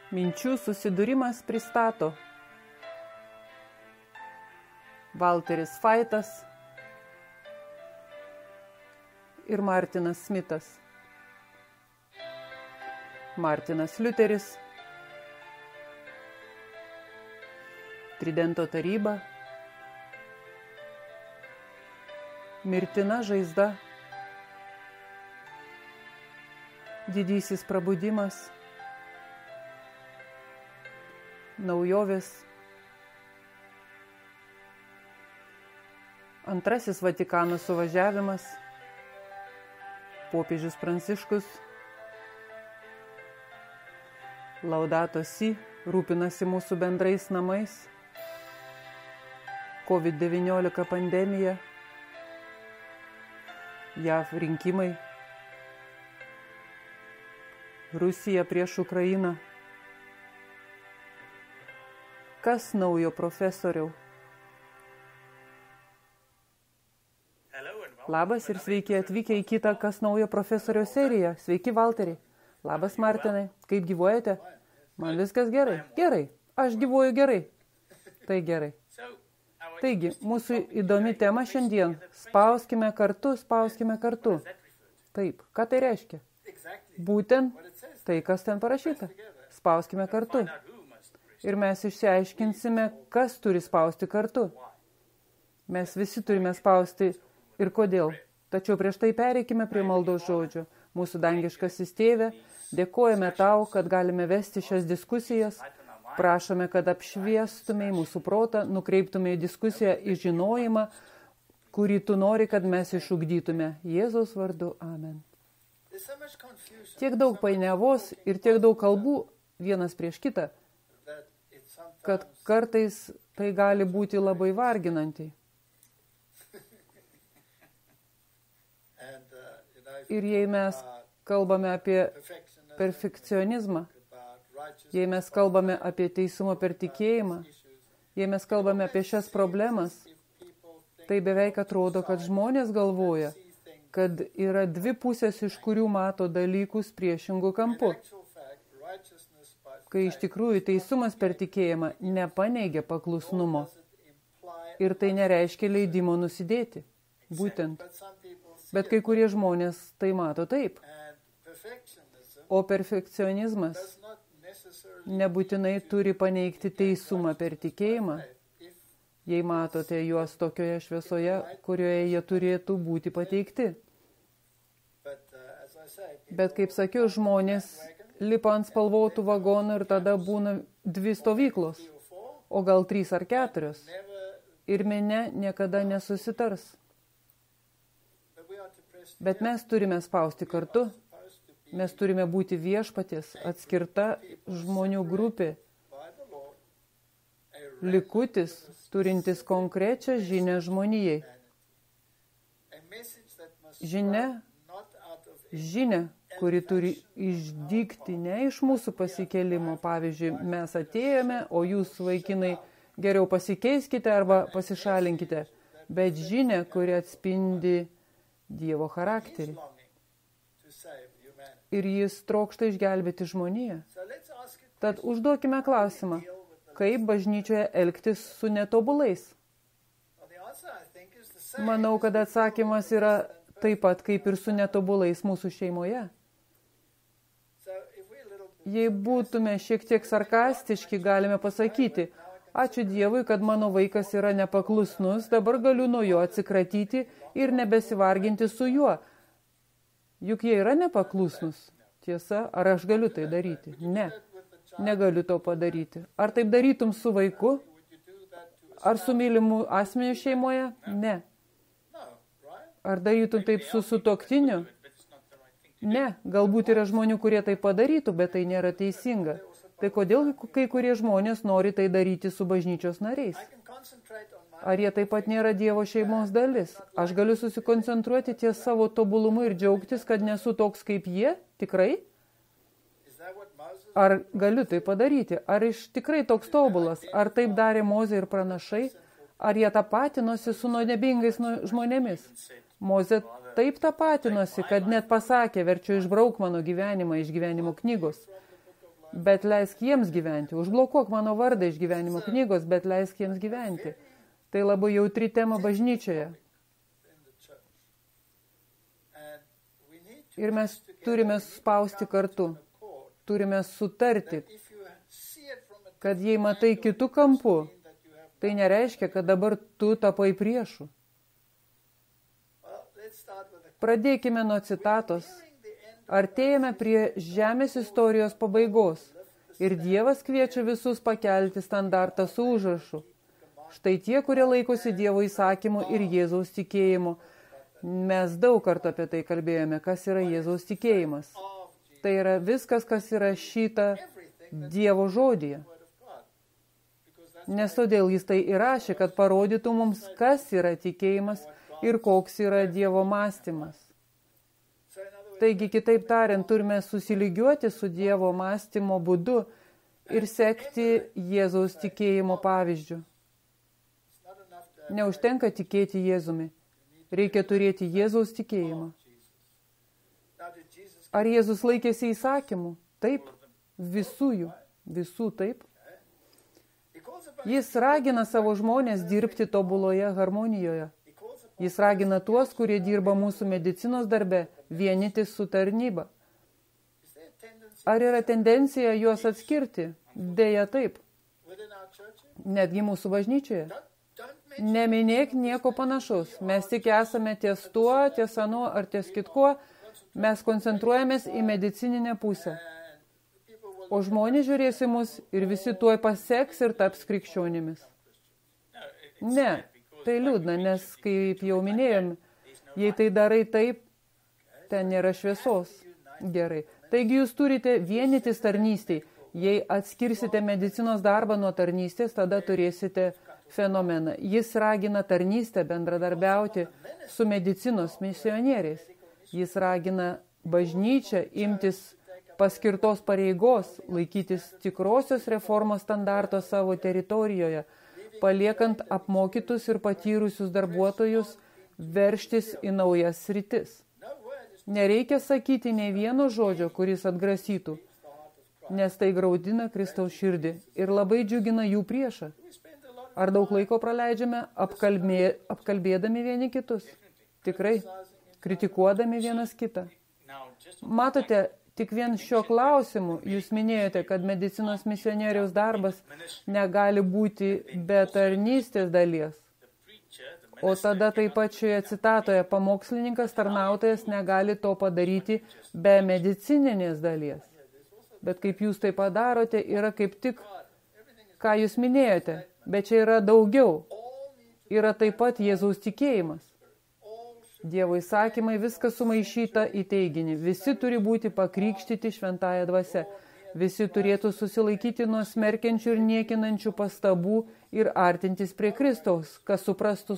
Minčių susidūrimas pristato Walteris Faitas ir Martinas Smitas. Martinas Liuteris, Tridento taryba, mirtina žaizda, didysis prabudimas, naujovės, antrasis Vatikano suvažiavimas, popiežius Pranciškus, Laudato Si, rūpinasi mūsų bendrais namais, COVID-19 pandemija, JAV rinkimai, Rusija prieš Ukrainą. Kas naujo, profesoriau? Labas ir sveiki atvykę į kitą Kas naujo profesorio seriją. Sveiki, Valteri. Labas, Martinai. Kaip gyvuojate? Man viskas gerai. Gerai. Aš gyvuoju gerai. Tai gerai. Taigi, mūsų įdomi tema šiandien. Spauskime kartu, spauskime kartu. Taip. Ką tai reiškia? Būtent tai, kas ten parašyta. Spauskime kartu. Ir mes išsiaiškinsime, kas turi spausti kartu. Mes visi turime spausti ir kodėl. Tačiau prieš tai pereikime prie maldos žodžio. Mūsų dangiškasis Tėve, dėkojame tau, kad galime vesti šias diskusijas. Prašome, kad apšviestumei mūsų protą, nukreiptumei diskusiją į žinojimą, kurį tu nori, kad mes išugdytume. Jėzaus vardu. Amen. Tiek daug painiavos ir tiek daug kalbų vienas prieš kitą, kad kartais tai gali būti labai varginanti. Ir jei mes kalbame apie perfekcionizmą, jei mes kalbame apie teisumą per tikėjimą, jei mes kalbame apie šias problemas, tai beveik atrodo, kad žmonės galvoja, kad yra dvi pusės, iš kurių mato dalykus priešingų kampų. Kai iš tikrųjų teisumas per tikėjimą nepaneigia paklusnumo. Ir tai nereiškia leidimo nusidėti. Būtent. Bet kai kurie žmonės tai mato taip. O perfekcionizmas nebūtinai turi paneigti teisumą per tikėjimą, jei matote juos tokioje šviesoje, kurioje jie turėtų būti pateikti. Bet kaip sakiau, žmonės lipa ant spalvotų vagonų ir tada būna dvi stovyklos, o gal 3 ar 4. Ir minia niekada nesusitars. Bet mes turime spausti kartu. Mes turime būti viešpaties, atskirta žmonių grupė. Likutis, turintis konkrečią žinią žmonijai. Žinia, kuri turi išdygti ne iš mūsų pasikėlimo. Pavyzdžiui, mes atėjome, o jūs, vaikinai, geriau pasikeiskite arba pasišalinkite. Bet žinia, kuri atspindi Dievo charakterį. Ir jis trokšta išgelbėti žmoniją. Tad užduokime klausimą, kaip bažnyčioje elgtis su netobulais? Manau, kad atsakymas yra taip pat kaip ir su netobulais mūsų šeimoje. Jei būtume šiek tiek sarkastiški, galime pasakyti, ačiū Dievui, kad mano vaikas yra nepaklusnus, dabar galiu nuo jo atsikratyti ir nebesivarginti su juo. Juk jie yra nepaklusnus. Tiesa, ar aš galiu tai daryti? Ne, negaliu to padaryti. Ar taip darytum su vaiku? Ar su mylimu asmeniu šeimoje? Ne. Ar darytum taip su sutuoktiniu? Ne, galbūt yra žmonių, kurie tai padarytų, bet tai nėra teisinga. Tai kodėl kai kurie žmonės nori tai daryti su bažnyčios nariais? Ar jie taip pat nėra Dievo šeimos dalis? Aš galiu susikoncentruoti ties savo tobulumu ir džiaugtis, kad nesu toks kaip jie? Tikrai? Ar galiu tai padaryti? Ar iš tikrai toks tobulas? Ar taip darė Mozė ir pranašai? Ar jie tapatinosi su nuodėmingais žmonėmis? Mozė taip tapatinosi, kad net pasakė, verčiu išbrauk mano gyvenimą iš gyvenimo knygos. bet leisk jiems gyventi. Užblokuok mano vardą iš gyvenimo knygos, bet leisk jiems gyventi. Tai labai jautri tema bažnyčioje. Ir mes turime spausti kartu. Turime sutarti, kad jei matai kitų kampų, tai nereiškia, kad dabar tu tapai priešu. Pradėkime nuo citatos. Artėjame prie žemės istorijos pabaigos ir Dievas kviečia visus pakelti standartą su užrašu. Štai tie, kurie laikosi Dievo įsakymų ir Jėzaus tikėjimo. Mes daug kartų apie tai kalbėjome, kas yra Jėzaus tikėjimas. Tai yra viskas, kas yra šita Dievo žodyje. Nes todėl jis tai įrašė, kad parodytų mums, kas yra tikėjimas ir koks yra Dievo mąstymas. Taigi, kitaip tariant, turime susilygiuoti su Dievo mąstymo būdu ir sekti Jėzaus tikėjimo pavyzdžiu. Neužtenka tikėti Jėzumi. Reikia turėti Jėzaus tikėjimą. Ar Jėzus laikėsi įsakymų? Taip. Visų jų. Visų taip. Jis ragina savo žmonės dirbti tobuloje harmonijoje. Jis ragina tuos, kurie dirba mūsų medicinos darbe, vienytis su tarnyba. Ar yra tendencija juos atskirti? Deja taip. Netgi mūsų bažnyčioje. Neminėk nieko panašaus. Mes tik esame ties tuo, ties anu ar ties kitkuo. Mes koncentruojamės į medicininę pusę. O žmonės žiūrės į mus ir visi tuoj paseks ir taps krikščionimis. Ne. Tai liūdna, nes, kaip jau minėjom, jei tai darai taip, ten nėra šviesos. Gerai. Taigi jūs turite vienytis tarnystei. Jei atskirsite medicinos darbą nuo tarnystės, tada turėsite fenomeną. Jis ragina tarnystę bendradarbiauti su medicinos misionieriais. Jis ragina bažnyčią imtis paskirtos pareigos, laikytis tikrosios reformos standarto savo teritorijoje, paliekant apmokytus ir patyrusius darbuotojus verštis į naujas sritis. Nereikia sakyti nei vieno žodžio, kuris atgrasytų, nes tai graudina Kristaus širdį ir labai džiugina jų priešą. Ar daug laiko praleidžiame apkalbėdami vieni kitus? Tikrai, kritikuodami vienas kitą. Matote, tik vien šio klausimu jūs minėjote, kad medicinos misionieriaus darbas negali būti be tarnystės dalies. O tada taip pat šioje citatoje pamokslininkas, tarnautojas negali to padaryti be medicininės dalies. Bet kaip jūs tai padarote, yra kaip tik, ką jūs minėjote. Bet čia yra daugiau. Yra taip pat Jėzaus tikėjimas. Dievo įsakymai viskas sumaišyta į teiginį. Visi turi būti pakrikštyti šventąja dvasia. Visi turėtų susilaikyti nuo smerkiančių ir niekinančių pastabų ir artintis prie Kristaus, kad suprastų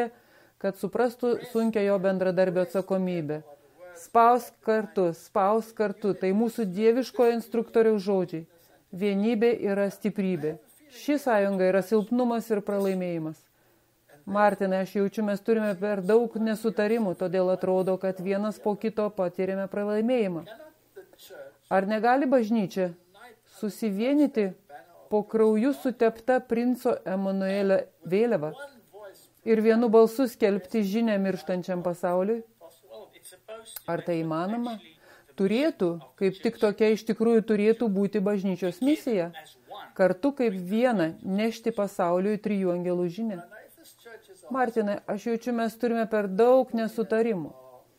sunkia jo bendradarbio atsakomybę. Spausk kartu, tai mūsų dieviškojo instruktoriaus žodžiai. Vienybė yra stiprybė. Ši sąjunga yra silpnumas ir pralaimėjimas. Martinai, aš jaučiu, mes turime per daug nesutarimų, todėl atrodo, kad vienas po kito patiriame pralaimėjimą. Ar negali bažnyčia susivienyti po krauju sutepta princo Emanuelio vėliava ir vienu balsu skelbti žinią mirštančiam pasauliui? Ar tai įmanoma? Turėtų, kaip tik tokia iš tikrųjų turėtų būti bažnyčios misija, kartu kaip viena nešti pasauliui trijų angelų žinią. Martinai, aš jaučiu, mes turime per daug nesutarimų.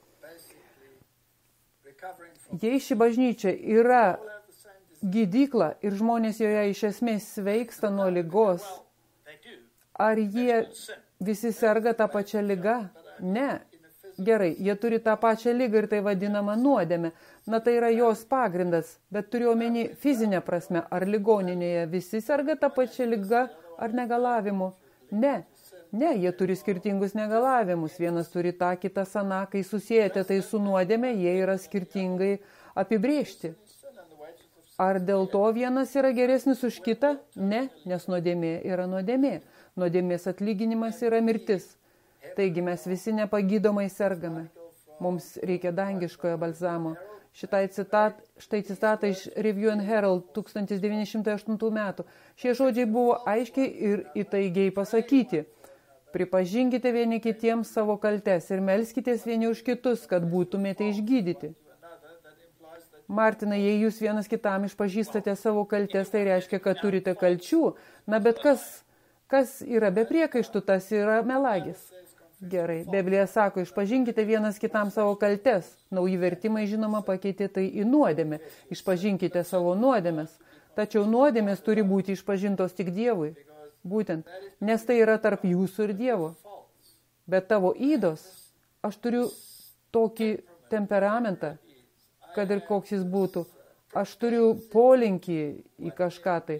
Jei ši bažnyčia yra gydykla ir žmonės joje iš esmės sveiksta nuo ligos, ar jie visi serga tą pačią ligą? Ne. Gerai, jie turi tą pačią ligą ir tai vadinama nuodėmė. Na, tai yra jos pagrindas, bet turiu omeny fizinę prasme, ar ligoninėje visi serga tą pačią ligą ar negalavimu? Ne. Ne, jie turi skirtingus negalavimus. Vienas turi tą, kitas aną. Kai susijęte tai su nuodėme, jie yra skirtingai apibrėžti. Ar dėl to vienas yra geresnis už kitą? Ne, nes nuodėmė yra nuodėmė. Nuodėmės atlyginimas yra mirtis. Taigi mes visi nepagydomai sergame. Mums reikia dangiškojo balzamo. Štai citata iš Review and Herald 1908 metų. Šie žodžiai buvo aiškiai ir įtaigiai pasakyti. Pripažinkite vieni kitiems savo kaltes ir melskitės vieni už kitus, kad būtumėte išgydyti. Martinai, jei jūs vienas kitam išpažįstate savo kaltes, tai reiškia, kad turite kalčių. Na, bet kas yra be priekaištų, tas yra melagis. Gerai, Biblija sako, išpažinkite vienas kitam savo kaltes. Nauji vertimai, žinoma, pakeitė tai į nuodėmę. Išpažinkite savo nuodėmes. Tačiau nuodėmės turi būti išpažintos tik Dievui. Būtent, nes tai yra tarp jūsų ir Dievo. Bet tavo ydos, aš turiu tokį temperamentą, kad ir koks jis būtų. Aš turiu polinkį į kažką tai.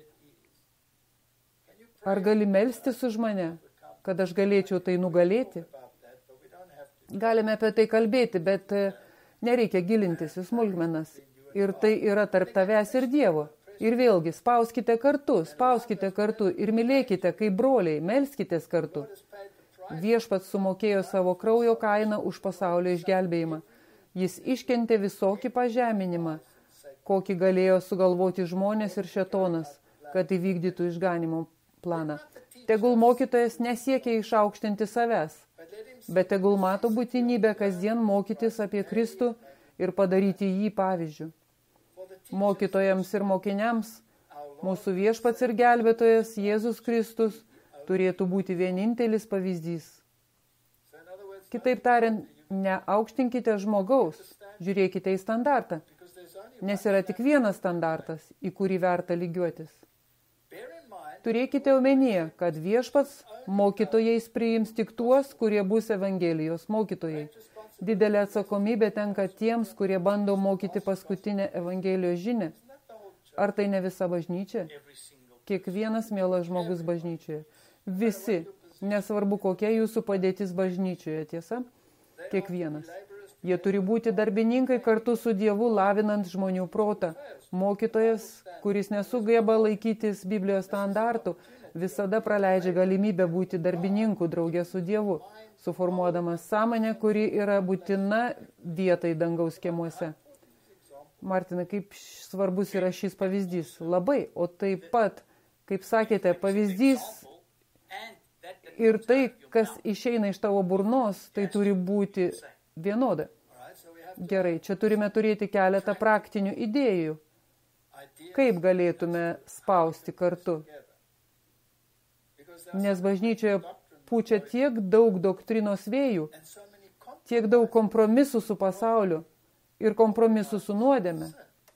Ar gali melstis už mane, kad aš galėčiau tai nugalėti? Galime apie tai kalbėti, bet nereikia gilintis į smulkmenas. Ir tai yra tarp tavęs ir Dievo. Ir vėlgi, spauskite kartu ir mylėkite kaip broliai, melskitės kartu. Viešpats sumokėjo savo kraujo kainą už pasaulio išgelbėjimą. Jis iškentė visokį pažeminimą, kokį galėjo sugalvoti žmonės ir šėtonas, kad įvykdytų išganimo planą. Tegul mokytojas nesiekia išaukštinti savęs, bet tegul mato būtinybę kasdien mokytis apie Kristų ir padaryti jį pavyzdžiu. Mokytojams ir mokiniams mūsų viešpats ir gelbėtojas Jėzus Kristus turėtų būti vienintelis pavyzdys. Kitaip tariant, neaukštinkite žmogaus, žiūrėkite į standartą, nes yra tik vienas standartas, į kurį verta lygiuotis. Turėkite omenyje, kad viešpats mokytojais priims tik tuos, kurie bus Evangelijos mokytojai. Didelė atsakomybė tenka tiems, kurie bando mokyti paskutinę Evangelijos žinią. Ar tai ne visa bažnyčia? Kiekvienas mielas žmogus bažnyčioje. Visi, nesvarbu kokia jūsų padėtis bažnyčioje, tiesa? Kiekvienas. Jie turi būti darbininkai kartu su Dievu, lavinant žmonių protą. Mokytojas, kuris nesugeba laikytis Biblijos standartų, visada praleidžia galimybę būti darbininku draugė su Dievu, suformuodamas sąmonę, kuri yra būtina vietai dangaus kiemuose. Martinai, kaip svarbus yra šis pavyzdys? Labai, o taip pat, kaip sakėte, pavyzdys ir tai, kas išeina iš tavo burnos, tai turi būti vienoda. Gerai, čia turime turėti keletą praktinių idėjų. Kaip galėtume spausti kartu? Nes bažnyčioje pučia tiek daug doktrinos vėjų, tiek daug kompromisų su pasauliu ir kompromisų su nuodėme.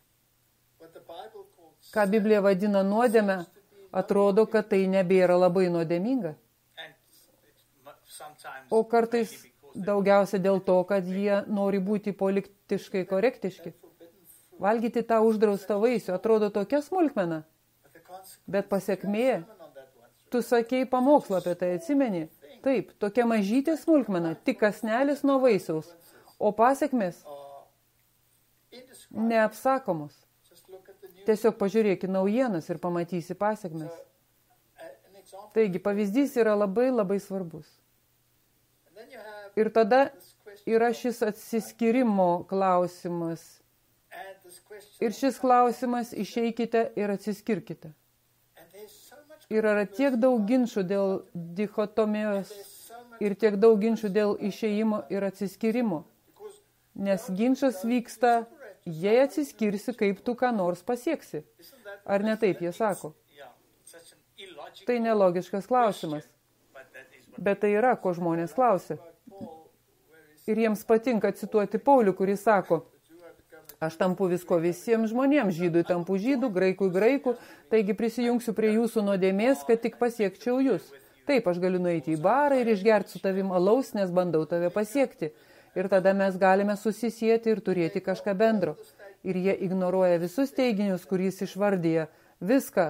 Ką Biblija vadina nuodėme, atrodo, kad tai nebėra labai nuodėminga. O kartais daugiausia dėl to, kad jie nori būti politiškai korektiški. Valgyti tą uždraustą vaisių atrodo tokia smulkmena, bet pasekmė, tu sakei pamokslą apie tai, atsimeni? Taip, tokia mažytė smulkmena, tik kąsnelis nuo vaisiaus, o pasekmės neapsakomos. Tiesiog pažiūrėk į naujienas ir pamatysi pasekmės. Taigi, pavyzdys yra labai, labai svarbus. Ir tada yra šis atsiskyrimo klausimas. Ir šis klausimas, išeikite ir atsiskirkite. Ir yra tiek daug ginčų dėl dichotomijos ir tiek daug ginčų dėl išėjimo ir atsiskyrimo. Nes ginčas vyksta, jei atsiskirsi, kaip tu ką nors pasieksi. Ar ne taip jie sako? Tai nelogiškas klausimas. Bet tai yra, ko žmonės klausia. Ir jiems patinka cituoti Paulių, kuris sako, aš tampu visko visiems žmonėms, žydui tampu žydų, graikui graikų, taigi prisijungsiu prie jūsų nuodėmės, kad tik pasiekčiau jūs. Taip, aš galiu nueiti į barą ir išgerti su tavim alaus, nes bandau tave pasiekti. Ir tada mes galime susisieti ir turėti kažką bendro. Ir jie ignoruoja visus teiginius, kuris išvardyja viską,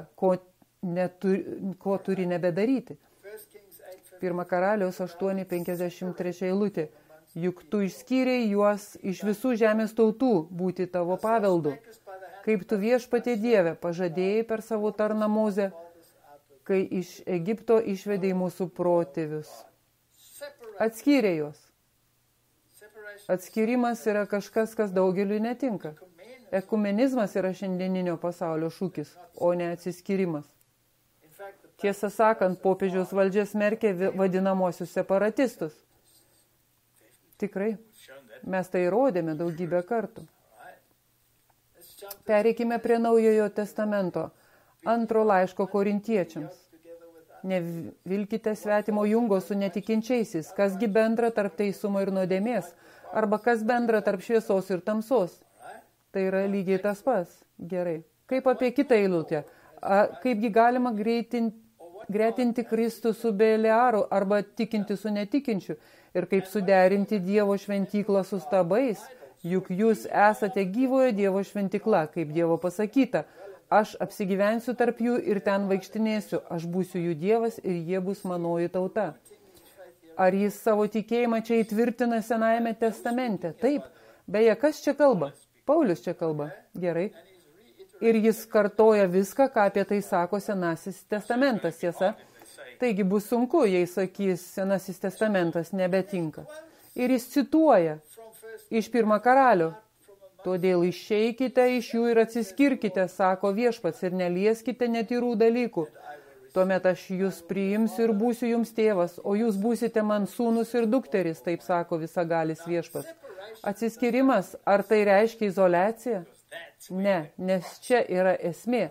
ko turi nebedaryti. 1 Karaliaus 8:53 eilutė. Juk tu išskyrei juos iš visų žemės tautų būti tavo paveldu, kaip tu viešpatie Dieve pažadėjai per savo tarną Mozę, kai iš Egipto išvedei mūsų protėvius. Atskyrė juos. Atskirimas yra kažkas, kas daugeliui netinka. Ekumenizmas yra šiandieninio pasaulio šūkis, o ne atsiskyrimas. Tiesą sakant, popiežiaus valdžia smerkė vadinamosius separatistus. Tikrai, mes tai rodėme daugybę kartų. Pereikime prie Naujojo testamento, 2 laiško korintiečiams. Nevilkite svetimo jungo su netikinčiaisiais, kasgi bendra tarp teisumo ir nuodėmės, arba kas bendra tarp šviesos ir tamsos. Tai yra lygiai tas pats. Gerai. Kaip apie kitą eilutę? Kaipgi galima gretinti Kristų su Beliaru arba tikinti su netikinčiu? Ir kaip suderinti Dievo šventyklą su stabais? Juk jūs esate gyvojo Dievo šventykla, kaip Dievo pasakyta. Aš apsigyvensiu tarp jų ir ten vaikštinėsiu. Aš būsiu jų Dievas ir jie bus manoji tauta. Ar jis savo tikėjimą čia įtvirtina Senajame testamente? Taip. Beje, kas čia kalba? Paulius čia kalba. Gerai. Ir jis kartoja viską, ką apie tai sako Senasis testamentas, tiesa. Taigi bus sunku, jei sakys, Senasis testamentas nebetinka. Ir jis cituoja iš 1 Karalių. Todėl išeikite iš jų ir atsiskirkite, sako Viešpats, ir nelieskite netyrų dalykų. Tuomet aš jūs priimsiu ir būsiu jums tėvas, o jūs būsite man sūnus ir dukteris, taip sako visagalis Viešpats. Atsiskirimas, ar tai reiškia izoliaciją? Ne, nes čia yra esmė.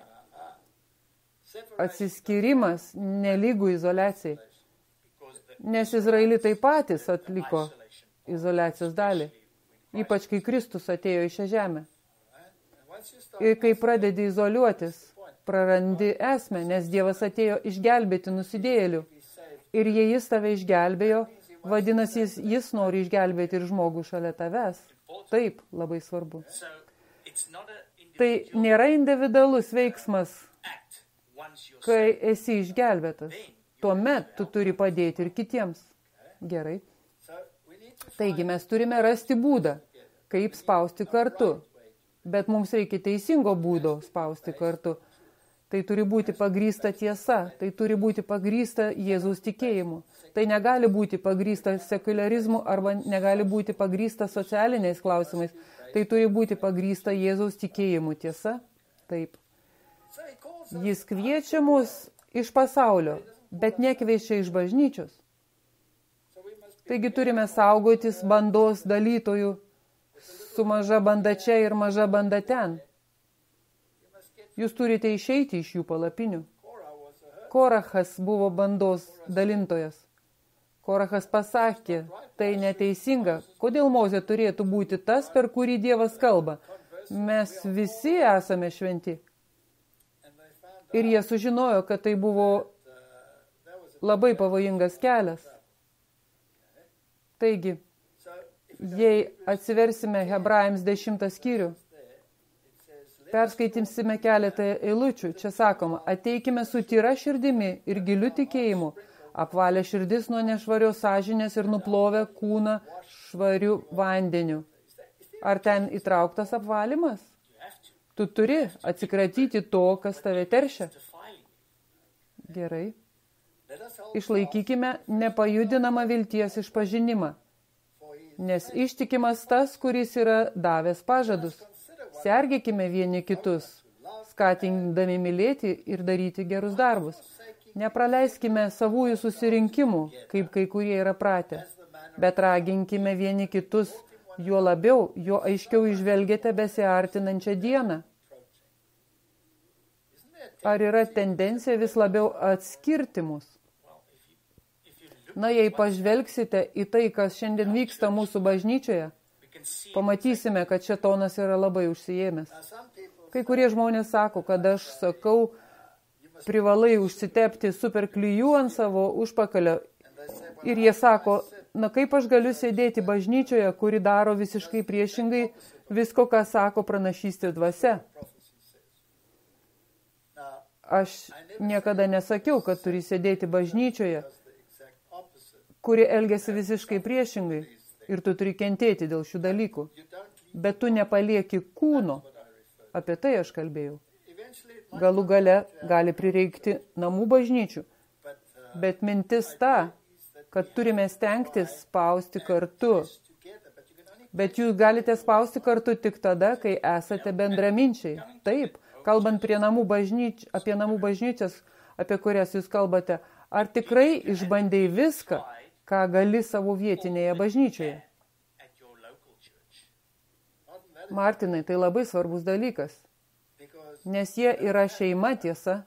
Atsiskirimas nelygų izoliacijai. Nes Izraelitai patys atliko izoliacijos dalį. Ypač kai Kristus atėjo į šią žemę. Ir kai pradedi izoliuotis, prarandi esmę, nes Dievas atėjo išgelbėti nusidėjėlių. Ir jei jis tave išgelbėjo, vadinasi, jis nori išgelbėti ir žmogų šalia tavęs. Taip, labai svarbu. Tai nėra individualus veiksmas, kai esi išgelbėtas. Tuomet tu turi padėti ir kitiems. Gerai. Taigi mes turime rasti būdą, kaip spausti kartu. Bet mums reikia teisingo būdo spausti kartu. Tai turi būti pagrįsta tiesa, tai turi būti pagrįsta Jėzaus tikėjimu. Tai negali būti pagrįsta sekuliarizmu arba negali būti pagrįsta socialiniais klausimais. Tai turi būti pagrįsta Jėzaus tikėjimu, tiesa? Taip. Jis kviečia mus iš pasaulio, bet nekviečia iš bažnyčios. Taigi turime saugotis bandos dalytojų su maža banda čia ir maža banda ten. Jūs turite išeiti iš jų palapinių. Korachas buvo bandos dalintojas. Korachas pasakė, tai neteisinga. Kodėl Mozė turėtų būti tas, per kurį Dievas kalba? Mes visi esame šventi. Ir jie sužinojo, kad tai buvo labai pavojingas kelias. Taigi, jei atsiversime Hebrajams 10 skyrių, perskaitysime keletą eilučių. Čia sakoma, ateikime su tyra širdimi ir giliu tikėjimu, apvalę širdis nuo nešvarios sąžinės ir nuplovę kūną švariu vandeniu. Ar ten įtrauktas apvalymas? Tu turi atsikratyti to, kas tave teršia. Gerai. Išlaikykime nepajudinamą vilties išpažinimą, nes ištikimas tas, kuris yra davęs pažadus. Sergėkime vieni kitus, skatindami mylėti ir daryti gerus darbus. Nepraleiskime savųjų susirinkimų, kaip kai kurie yra pratę, bet raginkime vieni kitus, juo labiau, juo aiškiau išvelgiate besiartinančią dieną. Ar yra tendencija vis labiau atskirti mus? Na, jei pažvelgsite į tai, kas šiandien vyksta mūsų bažnyčioje, pamatysime, kad šėtonas yra labai užsiėmęs. Kai kurie žmonės sako, kad aš sakau, privalai užsitepti superklijų ant savo užpakalio. Ir jie sako, na kaip aš galiu sėdėti bažnyčioje, kuri daro visiškai priešingai visko, ką sako pranašystės dvasia. Aš niekada nesakiau, kad turi sėdėti bažnyčioje, kuri elgiasi visiškai priešingai ir tu turi kentėti dėl šių dalykų. Bet tu nepalieki kūno. Apie tai aš kalbėjau. Galų gale gali prireikti namų bažnyčių. Bet mintis ta, kad turime stengtis spausti kartu. Bet jūs galite spausti kartu tik tada, kai esate bendraminčiai. Taip, kalbant apie namų bažnyčias, apie kurias jūs kalbate, ar tikrai išbandėjai viską, ką gali savo vietinėje bažnyčioje? Martinai, tai labai svarbus dalykas, nes jie yra šeima, tiesa.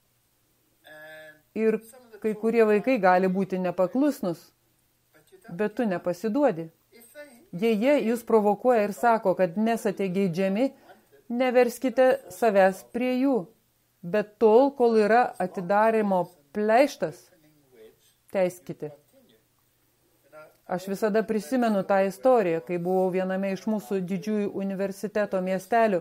Ir kai kurie vaikai gali būti nepaklusnus, bet tu nepasiduodi. Jei jie jūs provokuoja ir sako, kad nesate geidžiami, neverskite savęs prie jų, bet tol, kol yra atidarimo pleištas, teiskite. Aš visada prisimenu tą istoriją, kai buvau viename iš mūsų didžiųjų universiteto miestelių.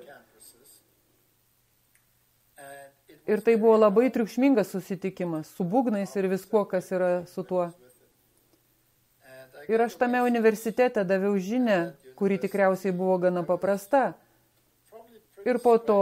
Ir tai buvo labai triukšmingas susitikimas, su būgnais ir viskuo, kas yra su tuo. Ir aš tame universitete daviau žinią, kuri tikriausiai buvo gana paprasta. Ir po to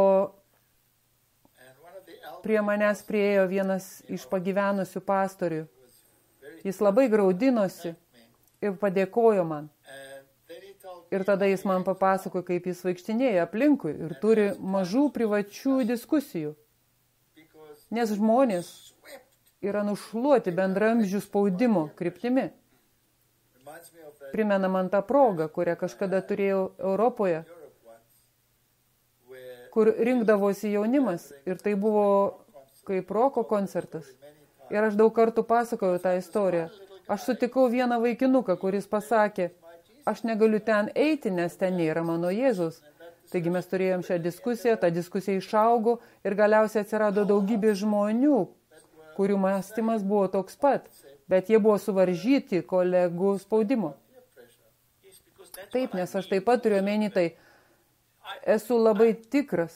prie manęs priėjo vienas iš pagyvenusių pastorių. Jis labai graudinosi ir padėkojo man. Ir tada jis man papasakojo, kaip jis vaikštinėja aplinkui ir turi mažų privačių diskusijų. Nes žmonės yra nušluoti bendramžių spaudimo kryptimi. Primena man tą progą, kurią kažkada turėjau Europoje, kur rinkdavosi jaunimas ir tai buvo kaip roko koncertas. Ir aš daug kartų pasakojau tą istoriją. Aš sutikau vieną vaikinuką, kuris pasakė, aš negaliu ten eiti, nes ten nėra mano Jėzus. Taigi mes turėjom šią diskusiją, ta diskusija išaugo ir galiausiai atsirado daugybė žmonių, kurių mąstymas buvo toks pat, bet jie buvo suvaržyti kolegų spaudimo. Taip, nes aš taip pat turiu omeny tai, esu labai tikras,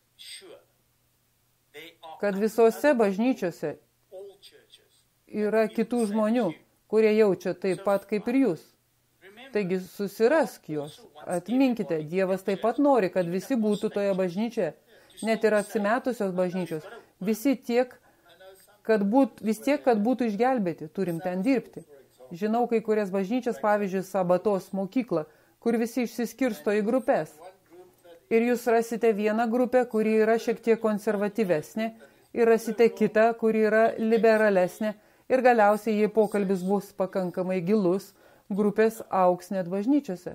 kad visose bažnyčiose yra kitų žmonių, kurie jaučia taip pat kaip ir jūs. Taigi susirask juos, atminkite, Dievas taip pat nori, kad visi būtų toje bažnyčioje, net ir apsimetusios bažnyčios, vis tiek, kad būtų išgelbėti, turim ten dirbti. Žinau kai kurias bažnyčias, pavyzdžiui, Sabatos mokyklą, kur visi išsiskirsto į grupės. Ir jūs rasite vieną grupę, kuri yra šiek tiek konservatyvesnė, ir rasite kitą, kuri yra liberalesnė, ir galiausiai, jei pokalbis bus pakankamai gilus, grupės augs net bažnyčiose.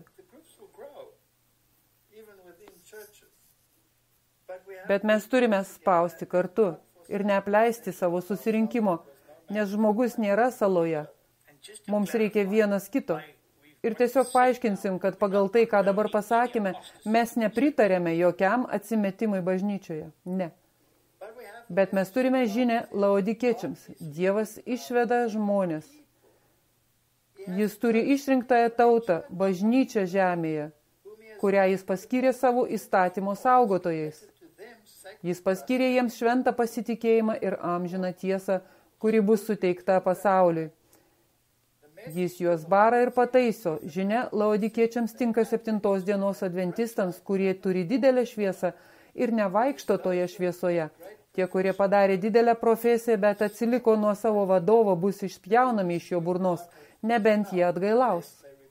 Bet mes turime spausti kartu ir neapleisti savo susirinkimo, nes žmogus nėra saloje. Mums reikia vienas kito. Ir tiesiog paaiškinsim, kad pagal tai, ką dabar pasakėme, mes nepritarėme jokiam atsimetimui bažnyčioje. Ne. Bet mes turime žinę laodikiečiams. Dievas išveda žmonės. Jis turi išrinktąją tautą, bažnyčią žemėje, kurią jis paskyrė savo įstatymo saugotojais. Jis paskyrė jiems šventą pasitikėjimą ir amžiną tiesą, kuri bus suteikta pasauliui. Jis juos bara ir pataiso. Žinia, laodikiečiams tinka 7 dienos adventistams, kurie turi didelę šviesą ir nevaikšto toje šviesoje. Tie, kurie padarė didelę profesiją, bet atsiliko nuo savo vadovo, bus išspjaunami iš jo burnos, nebent jie atgailaus.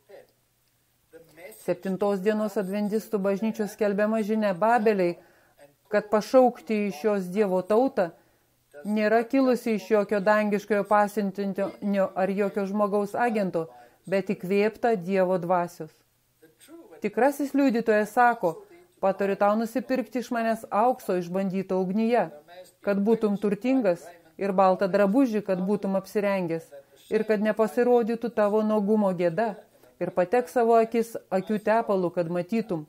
7 dienos adventistų bažnyčios skelbiama žinia Babeliai, kad pašaukti iš jos Dievo tautą, nėra kilusi iš jokio dangiškojo pasiuntinio ar jokio žmogaus agento, bet įkvėpta Dievo dvasios. Tikrasis liudytojas sako, patariu tau nusipirkti iš manęs aukso išbandyto ugnyje, kad būtum turtingas ir baltą drabužį, kad būtum apsirengęs ir kad nepasirodytų tavo nuogumo gėda ir patek savo akis akių tepalų, kad matytum.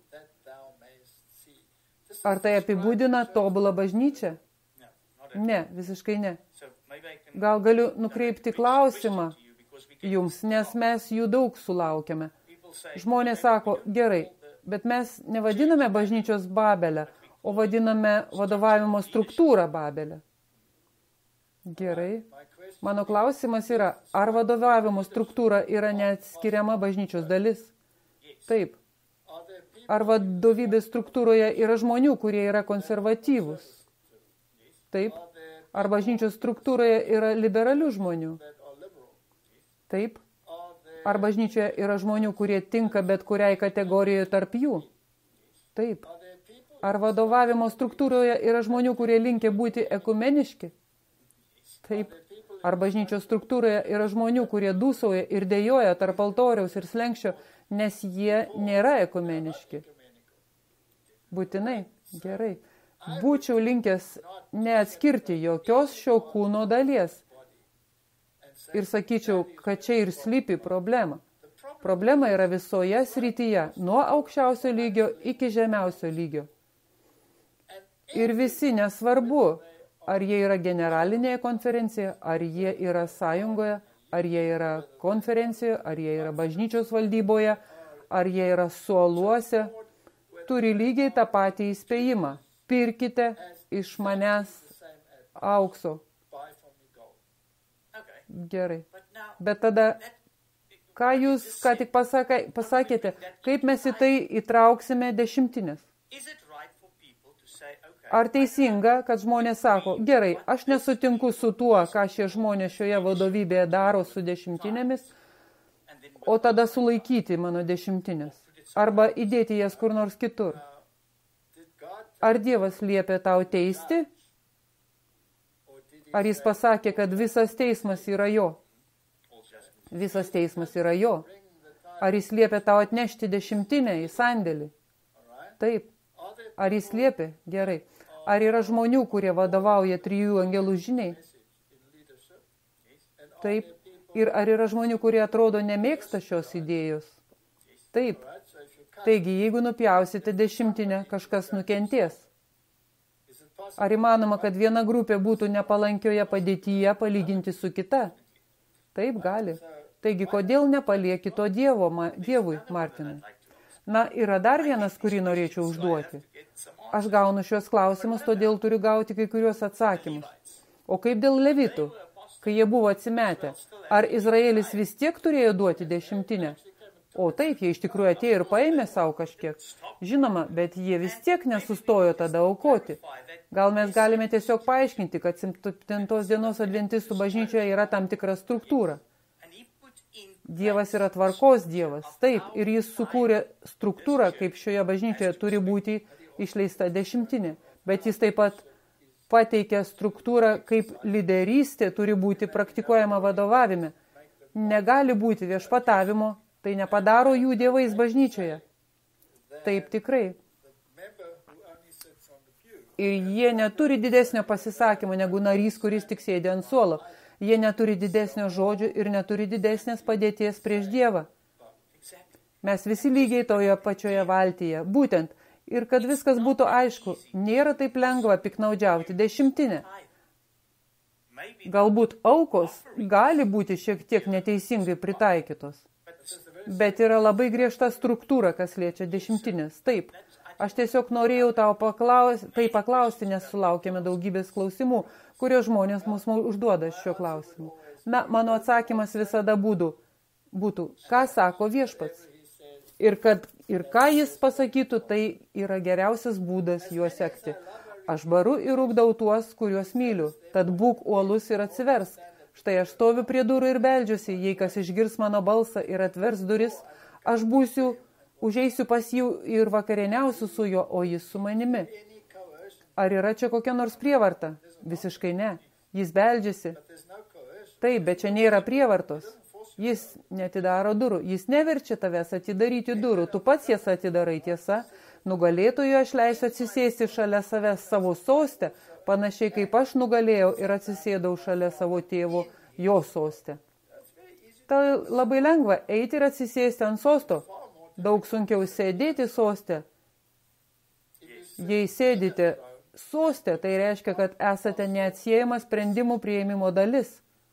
Ar tai apibūdina tobulą bažnyčią? Ne, visiškai ne. Gal galiu nukreipti klausimą jums, nes mes jų daug sulaukiame. Žmonės sako, gerai, bet mes nevadiname bažnyčios Babelę, o vadiname vadovavimo struktūrą Babelę. Gerai. Mano klausimas yra, ar vadovavimo struktūra yra neatskiriama bažnyčios dalis? Taip. Ar vadovybės struktūroje yra žmonių, kurie yra konservatyvūs? Taip. Ar bažnyčios struktūroje yra liberalių žmonių? Taip. Ar bažnyčioje yra žmonių, kurie tinka bet kuriai kategorijoje tarp jų? Taip. Ar vadovavimo struktūroje yra žmonių, kurie linkia būti ekumeniški? Taip. Ar bažnyčios struktūroje yra žmonių, kurie dūsauja ir dejuoja tarp altoriaus ir slenkščio, nes jie nėra ekumeniški? Būtinai. Gerai. Būčiau linkęs neatskirti jokios šio kūno dalies. Ir sakyčiau, kad čia ir slypi problema. Problema yra visoje srityje, nuo aukščiausio lygio iki žemiausio lygio. Ir visi, nesvarbu, ar jie yra generalinėje konferencijoje, ar jie yra sąjungoje, ar jie yra konferencijoje, ar jie yra bažnyčios valdyboje, ar jie yra suoluose, turi lygiai tą patį įspėjimą. Pirkite iš manęs aukso. Gerai. Bet tada, ką jūs ką tik pasakėte, kaip mes į tai įtrauksime dešimtinės? Ar teisinga, kad žmonės sako, gerai, aš nesutinku su tuo, ką šie žmonės šioje vadovybėje daro su dešimtinėmis, o tada sulaikyti mano dešimtinės? Arba įdėti jas kur nors kitur? Ar Dievas liepė tau teisti? Ar jis pasakė, kad visas teismas yra jo? Visas teismas yra jo. Ar jis liepė tau atnešti dešimtinę į sandėlį? Taip. Ar jis liepė? Gerai. Ar yra žmonių, kurie vadovauja 3 angelų žiniai? Taip. Ir ar yra žmonių, kurie atrodo nemėgsta šios idėjos? Taip. Taigi, jeigu nupjausite dešimtinę, kažkas nukentės. Ar įmanoma, kad viena grupė būtų nepalankioje padėtyje palyginti su kita? Taip, gali. Taigi, kodėl nepalieki to Dievui, Martinai? Na, yra dar vienas, kurį norėčiau užduoti. Aš gaunu šios klausimus, todėl turiu gauti kai kuriuos atsakymus. O kaip dėl levitų, kai jie buvo atsimetę? Ar Izraelis vis tiek turėjo duoti dešimtinę? O taip, jie iš tikrųjų atėjo ir paėmė savo kažkiek. Žinoma, bet jie vis tiek nesustojo tada aukoti. Gal mes galime tiesiog paaiškinti, kad 7 dienos adventistų bažnyčioje yra tam tikra struktūra. Dievas yra tvarkos Dievas. Taip, ir jis sukūrė struktūrą, kaip šioje bažnyčioje turi būti išleista dešimtinė. Bet jis taip pat pateikė struktūrą, kaip lyderystė turi būti praktikuojama vadovavime. Negali būti viešpatavimo. Tai nepadaro jų dievais bažnyčioje. Taip tikrai. Ir jie neturi didesnio pasisakymo negu narys, kuris tik sėdi ant suolo. Jie neturi didesnio žodžio ir neturi didesnės padėties prieš Dievą. Mes visi lygiai toje pačioje valtyje. Būtent. Ir kad viskas būtų aišku, nėra taip lengva piknaudžiauti dešimtinę. Galbūt aukos gali būti šiek tiek neteisingai pritaikytos. Bet yra labai griežta struktūra, kas liečia dešimtinės. Taip, aš tiesiog norėjau tau paklausti, nes sulaukėme daugybės klausimų, kurie žmonės mus užduoda šiuo klausimu. Na, mano atsakymas visada būtų, ką sako viešpats. Ir ką jis pasakytų, tai yra geriausias būdas juo sekti. Aš baru ir ugdau tuos, kuriuos myliu, tad būk uolus ir atsiversk. Štai aš stoviu prie durų ir beldžiuosi, jei kas išgirs mano balsą ir atvers duris, aš užeisiu pas jį ir vakarieniausiu su juo, o jis su manimi. Ar yra čia kokia nors prievarta? Visiškai ne. Jis beldžiasi. Taip, bet čia nėra prievartos. Jis netidaro durų. Jis neverčia tavęs atidaryti durų. Tu pats jas atidarai, tiesa. Nugalėtojui aš leisiu atsisėsti šalia savęs savo soste, panašiai kaip aš nugalėjau ir atsisėdau šalia savo tėvo jo soste. Tai labai lengva eiti ir atsisėsti ant sosto. Daug sunkiau sėdėti soste. Jei sėdite soste, tai reiškia, kad esate neatsiejama sprendimų priėmimo dalis.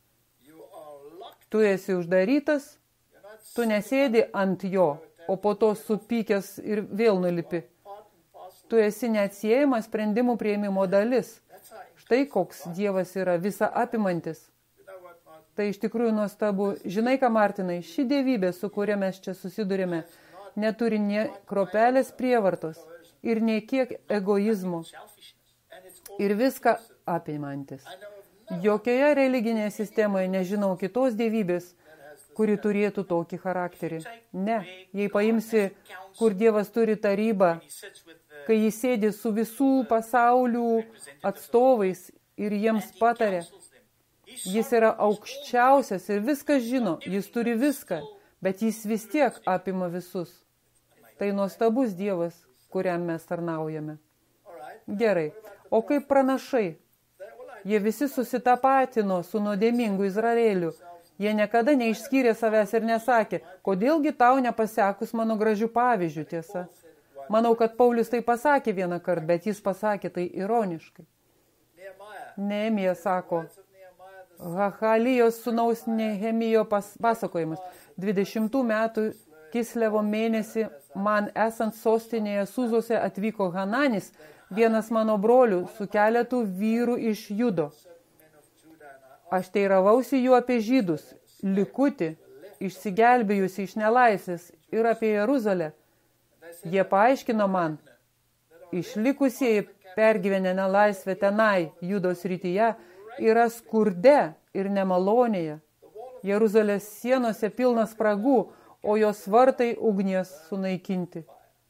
Tu esi uždarytas, tu nesėdi ant jo, o po to supykęs ir vėl nulipi. Tu esi neatsiejama sprendimų priėmimo dalis. Štai koks Dievas yra visa apimantis. Tai iš tikrųjų nuostabu. Žinai ką, Martinai, ši dievybė, su kuria mes čia susidurėme, neturi nė kropelės prievartos ir nei kiek egoizmo. Ir viską apimantis. Jokioje religinėje sistemoje nežinau kitos dievybės, kuri turėtų tokį charakterį. Ne, jei paimsi, kur Dievas turi tarybą, kai jis sėdi su visų pasaulių atstovais ir jiems patarė, jis yra aukščiausias ir viską žino, jis turi viską, bet jis vis tiek apima visus. Tai nuostabus Dievas, kuriam mes tarnaujame. Gerai, o kaip pranašai? Jie visi susitapatino su nuodėmingu Izraeliu. Jie niekada neišskyrė savęs ir nesakė, kodėlgi tau nepasekus mano gražių pavyzdžių, tiesa. Manau, kad Paulius tai pasakė vieną kartą, bet jis pasakė tai ironiškai. Nehemija sako, Hachalijos sūnaus Nehemijo pasakojimas. 20 metų Kislevo mėnesį man esant sostinėje Sūzose atvyko Hananis, vienas mano brolių, su keletu vyrų iš Judo. Aš teiravausi jų apie žydus, likutį, išsigelbėjusi iš nelaisvės ir apie Jeruzalę. Jie paaiškino man, išlikusieji pergyvenę nelaisvę tenai, Judos rytyje, yra skurde ir nemalonėje. Jeruzalės sienose pilnas spragų, o jos vartai ugnies sunaikinti.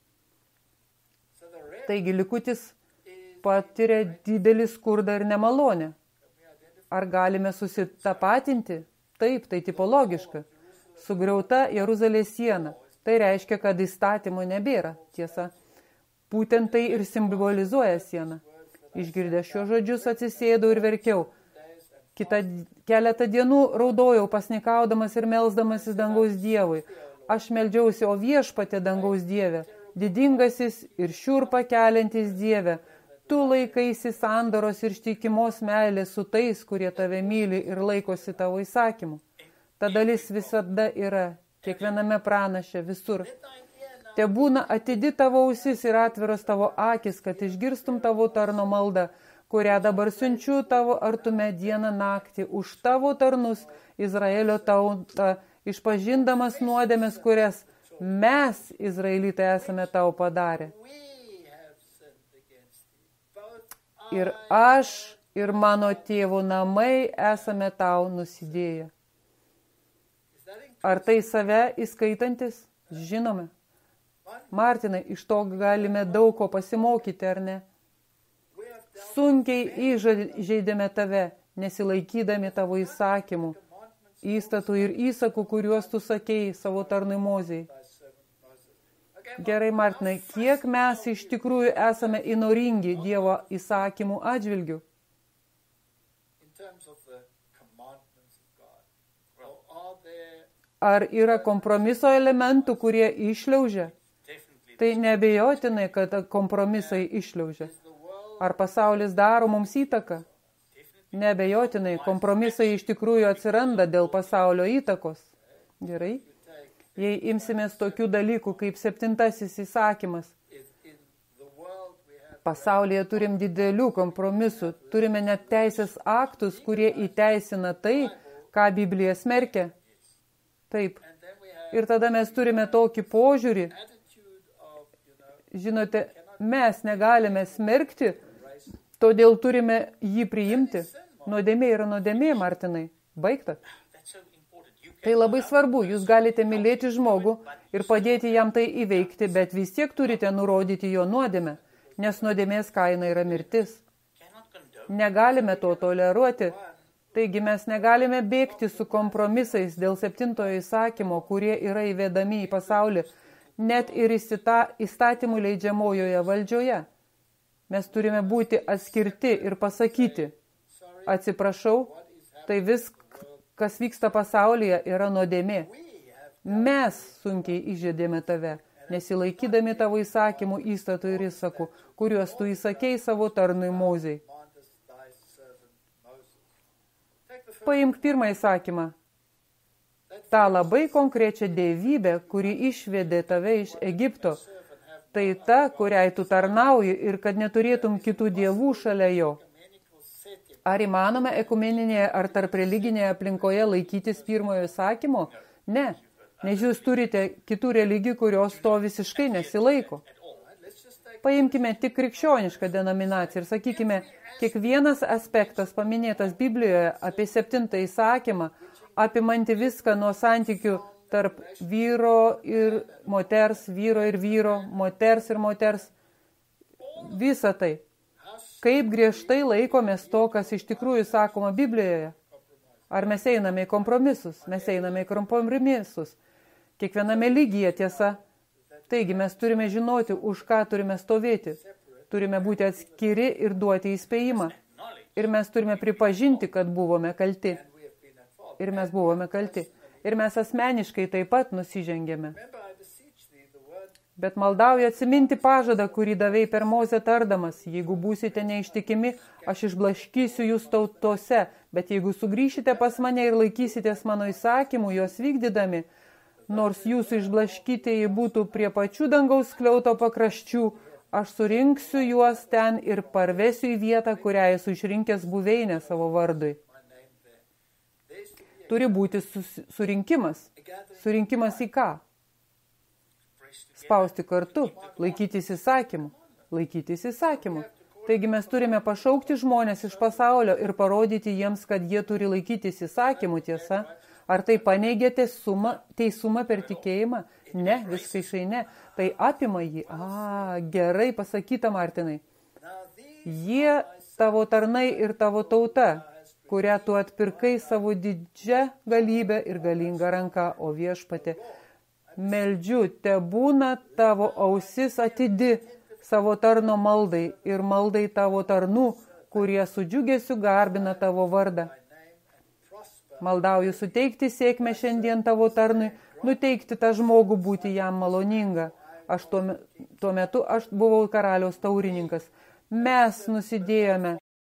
Taigi likutis patiria didelį skurdą ir nemalonę. Ar galime susitapatinti? Taip, tai tipologiška. Sugriauta Jeruzalės siena. Tai reiškia, kad įstatymo nebėra. Tiesa, būtent tai ir simbolizuoja sieną. Išgirdęs šios žodžius atsisėdau ir verkiau. Keletą dienų raudojau, pasnikaudamas ir melsdamasis dangaus Dievui. Aš meldžiausi, o viešpatė dangaus Dieve, didingasis ir šiurpą keliantis Dieve, tu laikaisi sandoros ir ištikimos meilės su tais, kurie tave myli ir laikosi tavo įsakymų. Ta dalis visada yra, kiekviename pranaše, visur. Te būna atidi tavo ausis ir atviros tavo akis, kad išgirstum tavo tarno maldą, kurią dabar siunčiu tavo artume dieną naktį, už tavo tarnus Izraelio tautą, išpažindamas nuodėmes, kurias mes, Izraelitai, esame tau padarę. Ir aš, ir mano tėvo namai esame tau nusidėję. Ar tai save įskaitantis? Žinome. Martinai, iš to galime daug ko pasimokyti, ar ne? Sunkiai įžeidėme tave, nesilaikydami tavo įsakymų, įstatų ir įsakų, kuriuos tu sakėjai savo tarnui Mozei. Gerai, Martinai, kiek mes iš tikrųjų esame įnoringi Dievo įsakymų atžvilgių? Ar yra kompromiso elementų, kurie išliaužia? Tai neabejotinai, kad kompromisai išliaužia. Ar pasaulis daro mums įtaką? Neabejotinai, kompromisai iš tikrųjų atsiranda dėl pasaulio įtakos. Gerai? Jei imsimės tokių dalykų kaip 7 įsakymas, pasaulyje turim didelių kompromisų, turime net teisės aktus, kurie įteisina tai, ką Biblija smerkia. Taip. Ir tada mes turime tokį požiūrį. Žinote, mes negalime smerkti, todėl turime jį priimti. Nuodėmė yra nuodėmė, Martinai. Baigta. Tai labai svarbu. Jūs galite mylėti žmogų ir padėti jam tai įveikti, bet vis tiek turite nurodyti jo nuodėmę, nes nuodėmės kaina yra mirtis. Negalime to toleruoti. Taigi mes negalime bėgti su kompromisais dėl 7 įsakymo, kurie yra įvedami į pasaulį, net ir įstatymų leidžiamojoje valdžioje. Mes turime būti atskirti ir pasakyti, atsiprašau, tai vis, kas vyksta pasaulyje, yra nuodėmė. Mes sunkiai įžeidėme tave, nesilaikydami tavo įsakymų, įstatų ir įsakų, kuriuos tu įsakei savo tarnui Mozei. Paimk 1 įsakymą. Ta labai konkrečia dievybė, kuri išvedė tave iš Egipto. Tai ta, kuriai tu tarnauji ir kad neturėtum kitų dievų šalia jo. Ar įmanoma ekumeninėje ar tarp religinėje aplinkoje laikytis 1 įsakymo? Ne, nes jūs turite kitų religijų, kurios to visiškai nesilaiko. Paimkime tik krikščionišką denominaciją ir sakykime, kiekvienas aspektas paminėtas Biblijoje apie 7 įsakymą apimanti viską nuo santykių tarp vyro ir moters, moters ir moters. Visa tai. Kaip griežtai laikomės to, kas iš tikrųjų sakoma Biblijoje? Ar mes einame į kompromisus? Mes einame į kompromisus. Kiekviename lygyje tiesa. Taigi mes turime žinoti, už ką turime stovėti. Turime būti atskiri ir duoti įspėjimą. Ir mes turime pripažinti, kad buvome kalti. Ir mes buvome kalti. Ir mes asmeniškai taip pat nusižengėme. Bet maldauju atsiminti pažadą, kurį davei per Mozę tardamas. Jeigu būsite neištikimi, aš išblaškysiu jūs tautose. Bet jeigu sugrįšite pas mane ir laikysitės mano įsakymų, juos vykdydami, nors jūsų išblaškytieji būtų prie pačių dangaus skliauto pakraščių, aš surinksiu juos ten ir parvesiu į vietą, kurią esu išrinkęs buveinę savo vardui. Turi būti surinkimas. Surinkimas į ką? Spausti kartu, laikytis įsakymų. Laikytis įsakymų. Taigi mes turime pašaukti žmonės iš pasaulio ir parodyti jiems, kad jie turi laikytis įsakymų, tiesa. Ar tai paneigia teisumą per tikėjimą? Ne, visiškai ne. Tai apima jį. Gerai pasakyta, Martinai. Jie tavo tarnai ir tavo tauta, kurią tu atpirkai savo didžią galybę ir galingą ranką, o Viešpatie. Meldžiu, tebūna tavo ausis atidi savo tarno maldai ir maldai tavo tarnų, kurie su džiugesiu garbina tavo vardą. Maldauju suteikti sėkmę šiandien tavo tarnui, nuteikti tą žmogų būti jam maloninga. Tuo metu aš buvau karaliaus taurininkas. Mes nusidėjome.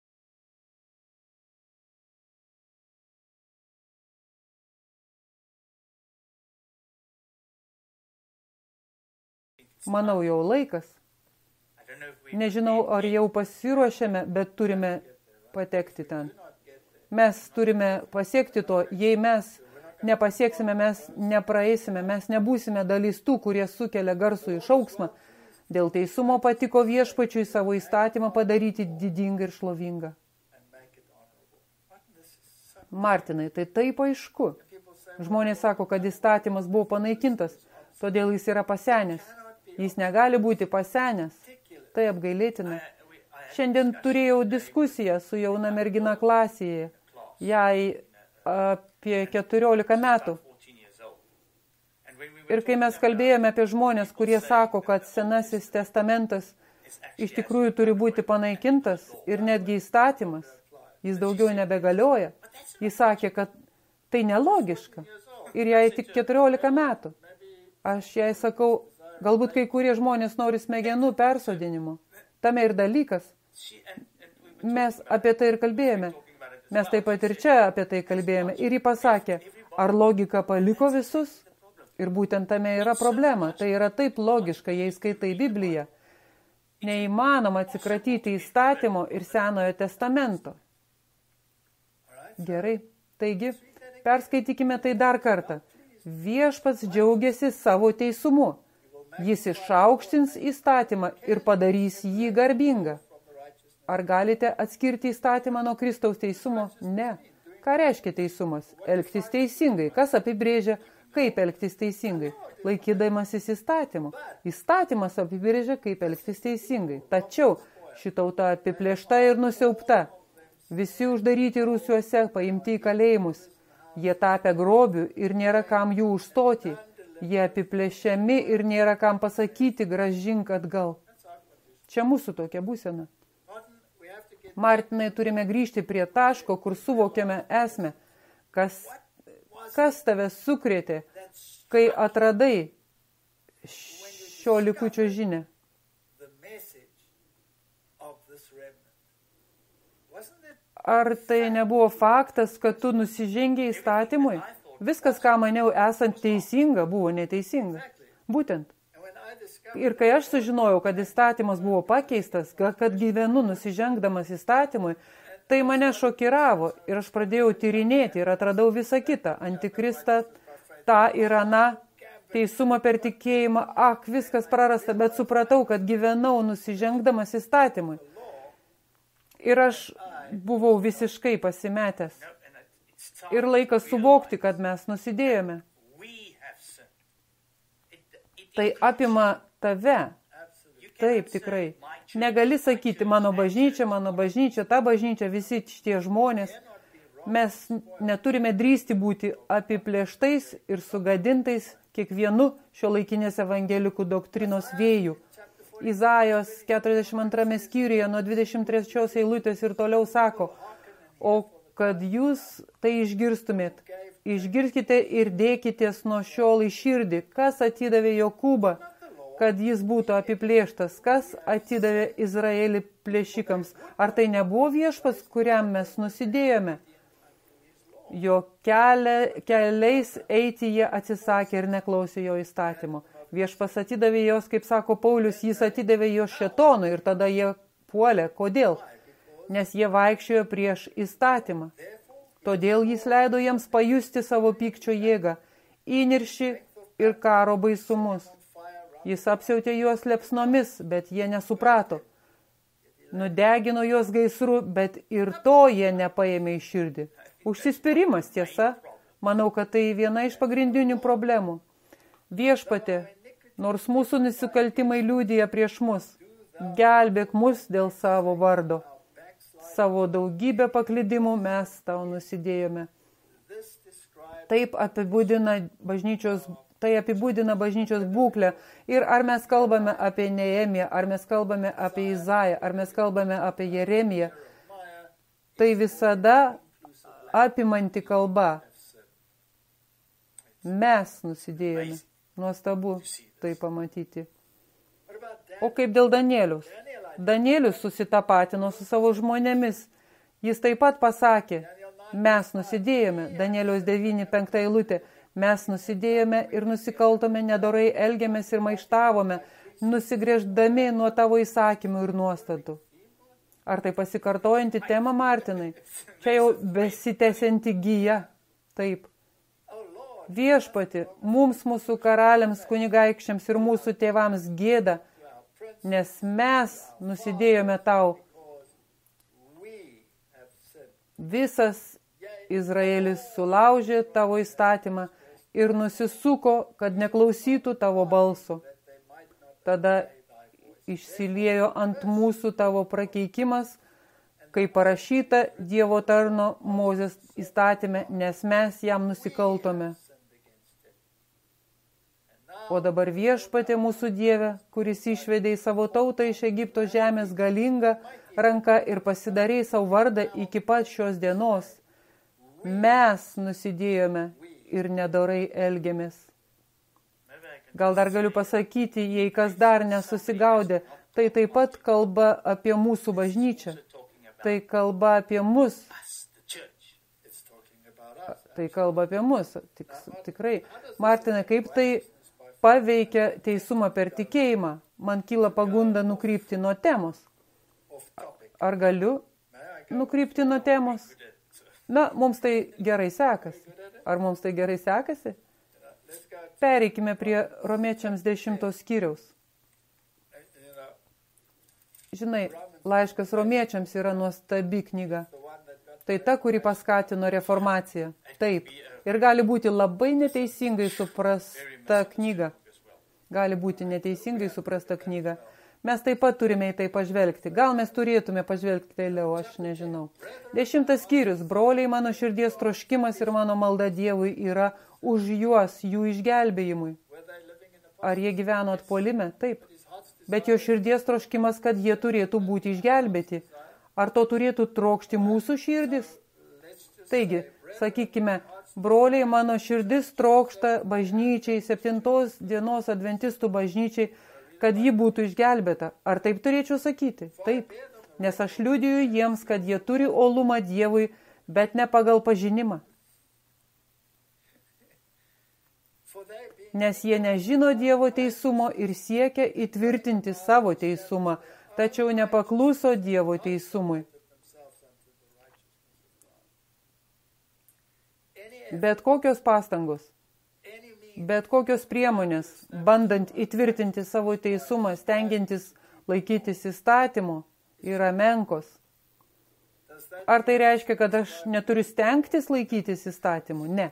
Manau, jau laikas. Nežinau, ar jau pasiruošėme, bet turime patekti ten. Mes turime pasiekti to. Jei mes nepasieksime, mes nepraeisime, mes nebūsime dalis tų, kurie sukelia garsų šauksmą. Dėl teisumo patiko Viešpačiui savo įstatymą padaryti didingą ir šlovingą. Martinai, tai taip aišku. Žmonės sako, kad įstatymas buvo panaikintas, todėl jis yra pasenęs. Jis negali būti pasenęs. Tai apgailėtina. Šiandien turėjau diskusiją su jauna mergina klasėje. Jai apie 14 metų. Ir kai mes kalbėjome apie žmonės, kurie sako, kad Senasis testamentas iš tikrųjų turi būti panaikintas ir netgi įstatymas, jis daugiau nebegalioja, jis sakė, kad tai nelogiška. Ir jai tik 14 metų. Aš jai sakau, galbūt kai kurie žmonės nori smegenų persodinimo. Tame ir dalykas. Mes apie tai ir kalbėjome. Mes taip pat ir čia apie tai kalbėjome. Ir ji pasakė, ar logika paliko visus? Ir būtent tame yra problema. Tai yra taip logiška, jei skaitai Bibliją. Neįmanoma atsikratyti įstatymo ir Senojo testamento. Gerai. Taigi, perskaitykime tai dar kartą. Viešpats džiaugiasi savo teisumu. Jis išaukštins įstatymą ir padarys jį garbingą. Ar galite atskirti įstatymą nuo Kristaus teisumo? Ne. Ką reiškia teisumas? Elgtis teisingai. Kas apibrėžia, kaip elgtis teisingai? Laikydamasis įstatymų. Įstatymas apibrėžia, kaip elgtis teisingai. Tačiau ši tauta apiplėšta ir nusiaupta. Visi uždaryti rūsiuose, paimti į kalėjimus. Jie tapę grobių ir nėra kam jų užstoti. Jie apiplėšiami ir nėra kam pasakyti, grąžink atgal. Čia mūsų tokia būsena. Martinai, turime grįžti prie taško, kur suvokėme esmę. Kas tave sukrėtė, kai atradai šio likučio žinią? Ar tai nebuvo faktas, kad tu nusižengei įstatymui? Viskas, ką maniau esant teisinga, buvo neteisinga. Būtent. Ir kai aš sužinojau, kad įstatymas buvo pakeistas, kad gyvenu nusižengdamas įstatymui, tai mane šokiravo ir aš pradėjau tyrinėti ir atradau visą kitą. Antikristą, tą ir aną, teisumą per tikėjimą. Viskas prarasta, bet supratau, kad gyvenau nusižengdamas įstatymui. Ir aš buvau visiškai pasimetęs. Ir laikas suvokti, kad mes nusidėjome. Tai apima tave. Taip, tikrai. Negali sakyti, mano bažnyčia, ta bažnyčia, visi šitie žmonės. Mes neturime drįsti būti apiplėštais ir sugadintais kiekvienu šiuolaikinės evangelikų doktrinos vėjų. Izajos 42 skyriuje nuo 23 eilutės ir toliau sako, o kad jūs tai išgirstumėt, išgirskite ir dėkitės nuo šiol į širdį, kas atidavė Jokūbą, kad jis būtų apiplėštas, kas atidavė Izraelį plėšikams. Ar tai nebuvo viešpats, kuriam mes nusidėjome? Jo keliais eiti jie atsisakė ir neklausė jo įstatymo. Viešpas atidavė jos, kaip sako Paulius, jis atidavė jos šetonui ir tada jie puolė. Kodėl? Nes jie vaikščiojo prieš įstatymą. Todėl jis leido jiems pajusti savo pykčio jėgą, įniršį ir karo baisumus. Jis apsiautė juos liepsnomis, bet jie nesuprato. Nudegino juos gaisru, bet ir to jie nepaėmė į širdį. Užsispyrimas, tiesa. Manau, kad tai viena iš pagrindinių problemų. Viešpatie, nors mūsų nusikaltimai liudija prieš mus, gelbėk mus dėl savo vardo. Savo daugybę paklydimų mes tau nusidėjome. Taip apibūdina bažnyčios būklę. Ir ar mes kalbame apie Nehemiją, ar mes kalbame apie Izają, ar mes kalbame apie Jeremiją, tai visada apimanti kalba. Mes nusidėjome. Nuostabu tai pamatyti. O kaip dėl Danieliaus? Danielius susitapatino su savo žmonėmis. Jis taip pat pasakė, mes nusidėjome. Danieliaus 9:5 eilutė. Mes nusidėjome ir nusikaltome, nedorai elgėmės ir maištavome, nusigręždami nuo tavo įsakymų ir nuostatų. Ar tai pasikartojanti tema, Martinai? Čia jau besitęsianti gyja. Taip. Viešpati, mums, mūsų karaliams, kunigaikščiams ir mūsų tėvams gėda, nes mes nusidėjome tau. Visas Izraelis sulaužė tavo įstatymą ir nusisuko, kad neklausytų tavo balso. Tada išsiliejo ant mūsų tavo prakeikimas, kaip parašyta Dievo tarno Mozės įstatyme, nes mes jam nusikaltome. O dabar Viešpatie mūsų Dieve, kuris išvedė į savo tautą iš Egipto žemės galingą ranką ir pasidarė savo vardą iki pat šios dienos, mes nusidėjome ir nedorai elgėmės. Gal dar galiu pasakyti, jei kas dar nesusigaudė, tai taip pat kalba apie mūsų bažnyčią. Tai kalba apie mus. Tai kalba apie mus. Tikrai. Martinai, kaip tai paveikia teisumą per tikėjimą? Man kyla pagunda nukrypti nuo temos. Ar galiu nukrypti nuo temos? Na, mums tai gerai sekasi. Ar mums tai gerai sekasi? Pereikime prie Romiečiams 10 skyriaus. Žinai, laiškas Romiečiams yra nuostabi knyga. Tai ta, kuri paskatino reformaciją. Taip. Ir gali būti labai neteisingai suprasta knyga. Gali būti neteisingai suprasta knyga. Mes taip pat turime į tai pažvelgti. Gal mes turėtume pažvelgti toliau, aš nežinau. 10 skyrius. Broliai, mano širdies troškimas ir mano malda Dievui yra už juos, jų išgelbėjimui. Ar jie gyveno atpuolime? Taip. Bet jo širdies troškimas, kad jie turėtų būti išgelbėti. Ar to turėtų trokšti mūsų širdis? Taigi, sakykime, broliai, mano širdis trokšta bažnyčiai, 7 dienos adventistų bažnyčiai, kad ji būtų išgelbėta. Ar taip turėčiau sakyti? Taip. Nes aš liudiju jiems, kad jie turi uolumą Dievui, bet ne pagal pažinimą. Nes jie nežino Dievo teisumo ir siekia įtvirtinti savo teisumą, tačiau nepakluso Dievo teisumui. Bet kokios pastangos, bet kokios priemonės, bandant įtvirtinti savo teisumą, stengiantis laikytis įstatymo, yra menkos. Ar tai reiškia, kad aš neturiu stengtis laikytis įstatymų? Ne.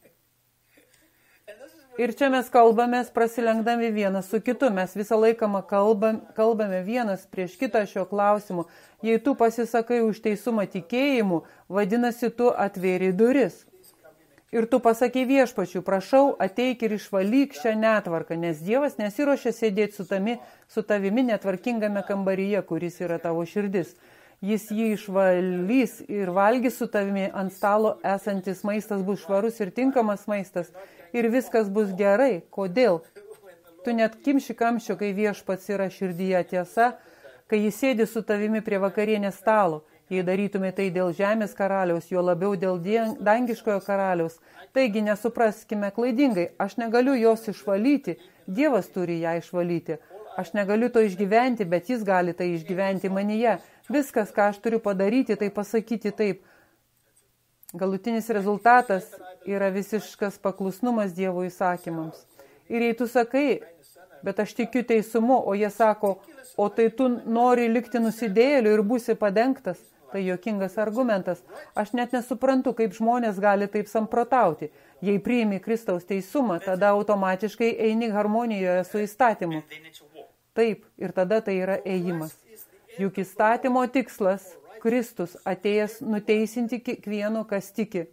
Ir čia mes kalbamės prasilenkdami vienas su kitu. Mes visą laiką kalbame vienas prieš kitą šio klausimu. Jei tu pasisakai už teisumą tikėjimu, vadinasi, tu atvėri duris. Ir tu pasakai viešpačiui, prašau, ateik ir išvalyk šią netvarką, nes Dievas nesiruošia sėdėti su tavimi netvarkingame kambaryje, kuris yra tavo širdis. Jis jį išvalys ir valgys su tavimi, ant stalo esantis maistas bus švarus ir tinkamas maistas ir viskas bus gerai. Kodėl? Tu net kimši kamščio, kai viešpats yra širdyje, tiesa, kai jis sėdi su tavimi prie vakarienės stalo. Jei darytume tai dėl žemės karaliaus, jo labiau dėl dangiškojo karaliaus. Taigi nesupraskime klaidingai, aš negaliu jos išvalyti, Dievas turi ją išvalyti. Aš negaliu to išgyventi, bet jis gali tai išgyventi manyje. Viskas, ką aš turiu padaryti, tai pasakyti taip. Galutinis rezultatas yra visiškas paklusnumas Dievo įsakymams. Ir jei tu sakai, bet aš tikiu teisumu, o jie sako, o tai tu nori likti nusidėjėliu ir būsi padengtas, tai juokingas argumentas. Aš net nesuprantu, kaip žmonės gali taip samprotauti. Jei priimi Kristaus teisumą, tada automatiškai eini harmonijoje su įstatymu. Taip, ir tada tai yra ėjimas. Juk įstatymo tikslas, Kristus, atėjęs nuteisinti kiekvieno, kas tiki.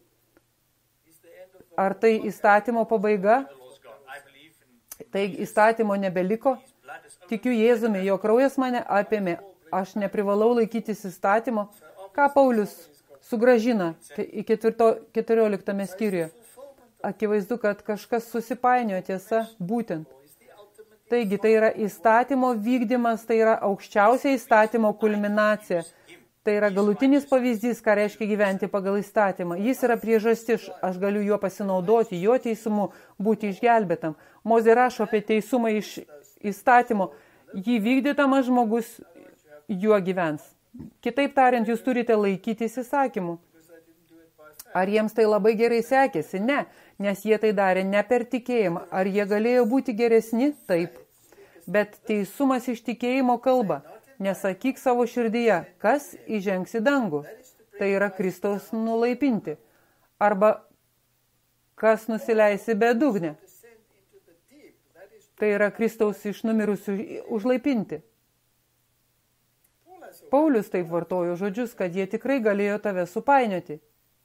Ar tai įstatymo pabaiga? Tai įstatymo nebeliko? Tikiu Jėzumi, jo kraujas mane apėmė. Aš neprivalau laikytis įstatymo. Ką Paulius sugrąžina į 14 skyriuje? Akivaizdu, kad kažkas susipainiojo, tiesa, būtent. Taigi, tai yra įstatymo vykdymas, tai yra aukščiausia įstatymo kulminacija. Tai yra galutinis pavyzdys, ką reiškia gyventi pagal įstatymą. Jis yra priežastis, aš galiu juo pasinaudoti, jo teisumu būti išgelbėtam. Mozė rašo apie teisumą iš įstatymo. Jį vykdytamas žmogus juo gyvens. Kitaip tariant, jūs turite laikytis įsakymų. Ar jiems tai labai gerai sekėsi? Ne, nes jie tai darė ne per tikėjimą. Ar jie galėjo būti geresni? Taip. Bet teisumas iš tikėjimo kalba. Nesakyk savo širdyje, kas įžengs į dangų. Tai yra Kristaus nulaipinti. Arba kas nusileisi bedugnę. Tai yra Kristaus iš numirusių užlaipinti. Paulius taip vartojo žodžius, kad jie tikrai galėjo tave supainioti.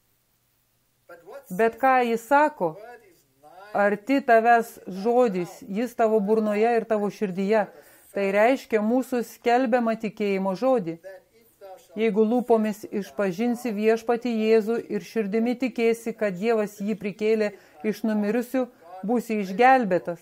Bet ką jis sako? Arti tavęs žodis, jis tavo burnoje ir tavo širdyje. Tai reiškia mūsų skelbiamą tikėjimo žodį. Jeigu lūpomis išpažinsi viešpatį Jėzų ir širdimi tikėsi, kad Dievas jį prikėlė iš numirusių, būsi išgelbėtas.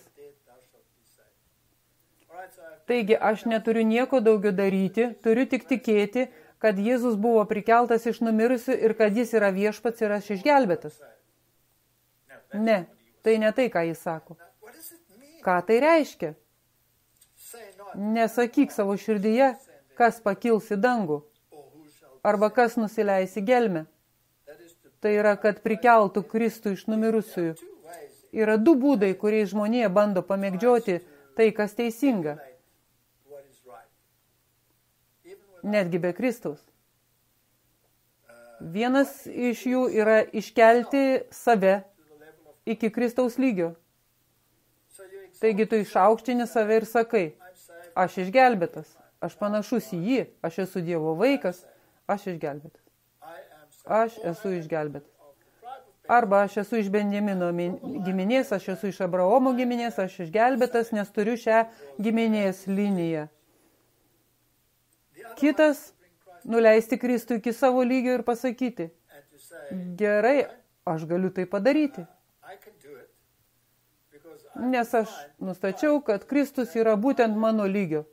Taigi, aš neturiu nieko daugiau daryti, turiu tik tikėti, kad Jėzus buvo prikeltas iš numirusių ir kad jis yra viešpats ir aš išgelbėtas. Ne, tai ne tai, ką jis sako. Ką tai reiškia? Nesakyk savo širdyje, kas pakils į dangų, arba kas nusileis į gelmę. Tai yra, kad prikeltų Kristų iš numirusiųjų. Yra du būdai, kuriais žmonija bando pamėgdžioti tai, kas teisinga. Netgi be Kristaus. Vienas iš jų yra iškelti save iki Kristaus lygio. Taigi tu išaukštini save ir sakai, aš išgelbėtas, aš panašus į jį, aš esu Dievo vaikas, aš išgelbėtas. Aš esu išgelbėtas. Arba aš esu iš Benjamino giminės, aš esu iš Abraomo giminės, aš išgelbėtas, nes turiu šią giminės liniją. Kitas, nuleisti Kristų iki savo lygio ir pasakyti, gerai, aš galiu tai padaryti. Nes aš nustačiau, kad Kristus yra būtent mano lygio.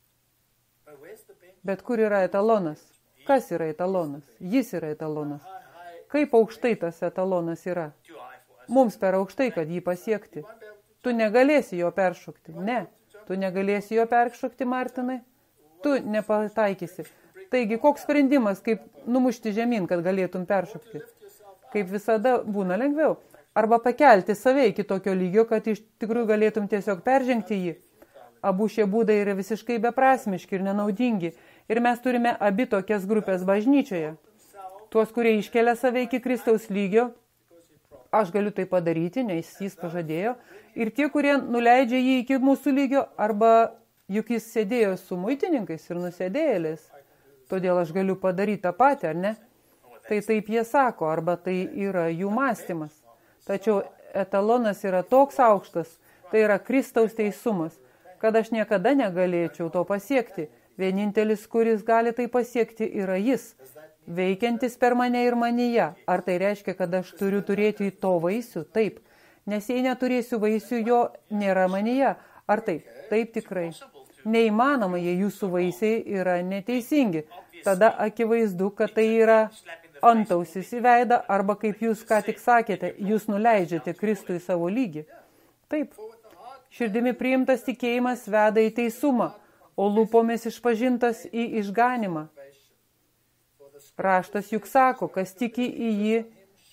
Bet kur yra etalonas? Kas yra etalonas? Jis yra etalonas. Kaip aukštai tas etalonas yra? Mums per aukštai, kad jį pasiekti. Tu negalėsi jo peršokti. Ne, tu negalėsi jo peršokti, Martinai. Tu nepataikysi. Taigi, koks sprendimas, kaip numušti žemyn, kad galėtum peršokti? Kaip visada būna lengviau. Arba pakelti save iki tokio lygio, kad iš tikrųjų galėtum tiesiog peržengti jį. Abu šie būdai yra visiškai beprasmiški ir nenaudingi. Ir mes turime abi tokias grupės bažnyčioje. tuos, kurie iškelia save iki Kristaus lygio, aš galiu tai padaryti, nes jis pažadėjo, ir tie, kurie nuleidžia jį iki mūsų lygio, arba juk jis sėdėjo su muitininkais ir nusidėjėliais, todėl aš galiu padaryti tą patį, ar ne? Tai taip jie sako, arba tai yra jų mąstymas. Tačiau etalonas yra toks aukštas, tai yra Kristaus teisumas, kad aš niekada negalėčiau to pasiekti. Vienintelis, kuris gali tai pasiekti, yra jis, veikiantis per mane ir manyje. Ar tai reiškia, kad aš turiu turėti to vaisių? Taip. Nes jei neturėsiu vaisių, jo nėra manyje. Ar taip? Taip tikrai. Neįmanoma, jei jūsų vaisiai yra neteisingi. Tada akivaizdu, kad tai yra antausis į veidą, arba kaip jūs ką tik sakėte, jūs nuleidžiate Kristų į savo lygį. Taip. Širdimi priimtas tikėjimas veda į teisumą, o lūpomis išpažintas į išganimą. Raštas juk sako, kas tik į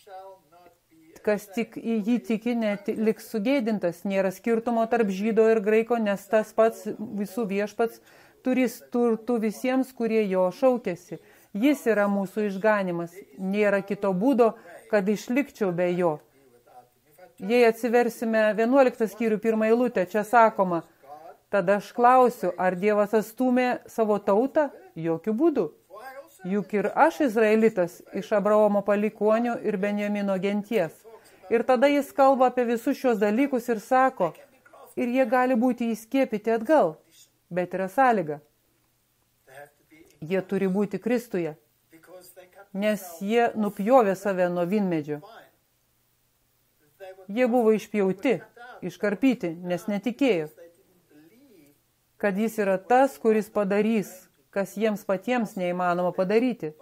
jį tiki, liks sugėdintas. Nėra skirtumo tarp žydo ir graiko, nes tas pats visų viešpats turis turtų visiems, kurie jo šaukėsi. Jis yra mūsų išganimas. Nėra kito būdo, kad išlikčiau be jo. Jei atsiversime 11 skyrių 1 eilutę, čia sakoma, tada aš klausiu, ar Dievas atstūmė savo tautą? Jokių būdų. Juk ir aš Izraelitas iš Abraomo palikuonių ir Benjamino genties. Ir tada jis kalba apie visus šios dalykus ir sako, ir jie gali būti įskiepyti atgal, bet yra sąlyga. Jie turi būti Kristuje, nes jie nupjovė save nuo vynmedžio. Jie buvo išpjauti, iškarpyti, nes netikėjo, kad jis yra tas, kuris padarys, kas jiems patiems neįmanoma padaryti.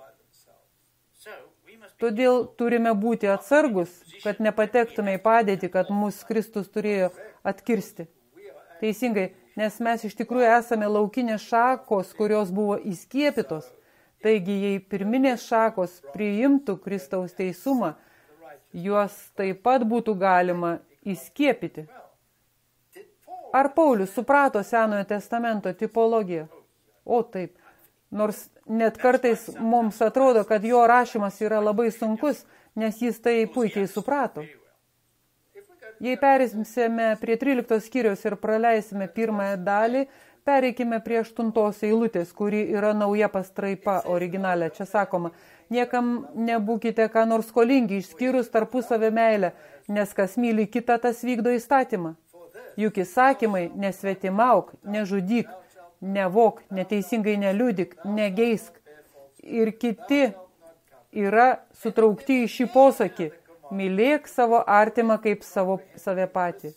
Todėl turime būti atsargus, kad nepatektume į padėtį, kad mūsų Kristus turėjo atkirsti. Teisingai, nes mes iš tikrųjų esame laukinės šakos, kurios buvo įskiepytos. Taigi, jei pirminės šakos priimtų Kristaus teisumą, juos taip pat būtų galima įskiepyti. Ar Paulius suprato Senojo testamento tipologiją? O taip. Nors net kartais mums atrodo, kad jo rašymas yra labai sunkus, nes jis tai puikiai suprato. Jei perėsime prie 13 skyriaus ir praleisime pirmąją dalį, pereikime prie 8 eilutės, kuri yra nauja pastraipa originalė. Čia sakoma, niekam nebūkite ką nors skolingi, išskyrus tarpusavio meilę, nes kas myli kitą, tas vykdo įstatymą. Juk įsakymai nesvetimauk, nežudyk, nevok, neteisingai neliudyk, negeisk. Ir kiti yra sutraukti į šį posakį. Mylėk savo artimą kaip save patį.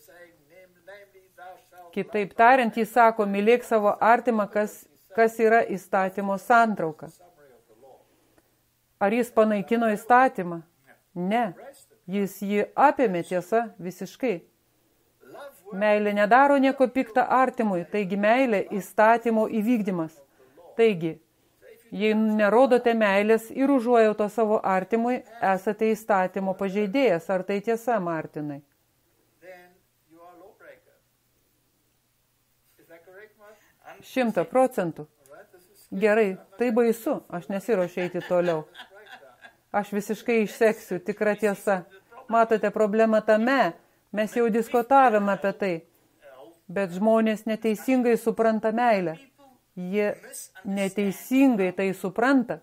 Kitaip tariant, jis sako, mylėk savo artimą, kas yra įstatymo santrauka. Ar jis panaikino įstatymą? Ne. Jis jį apėmė, tiesa, visiškai. Meilė nedaro nieko pikta artimui, taigi meilė įstatymo įvykdymas. Taigi, jei nerodote meilės ir užuojauto savo artimui, esate įstatymo pažeidėjas. Ar tai tiesa, Martinai? 100%. Gerai, tai baisu, aš nesiruošiu eiti toliau. Aš visiškai išseksiu, tikra tiesa. Matote, problema tame, mes jau diskutavome apie tai, bet žmonės neteisingai supranta meilę. Jie neteisingai tai supranta.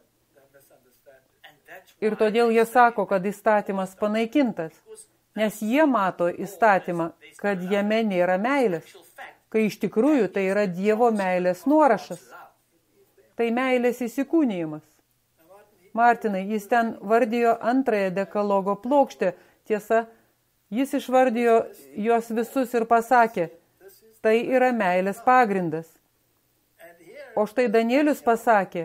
Ir todėl jie sako, kad įstatymas panaikintas, nes jie mato įstatymą, kad jame nėra meilės, kai iš tikrųjų tai yra Dievo meilės nuorašas. Tai meilės įsikūnijimas. Martinai, jis ten vardijo antrąją dekalogo plokštę, tiesa, jis išvardijo juos visus ir pasakė, tai yra meilės pagrindas. O štai Danielius pasakė,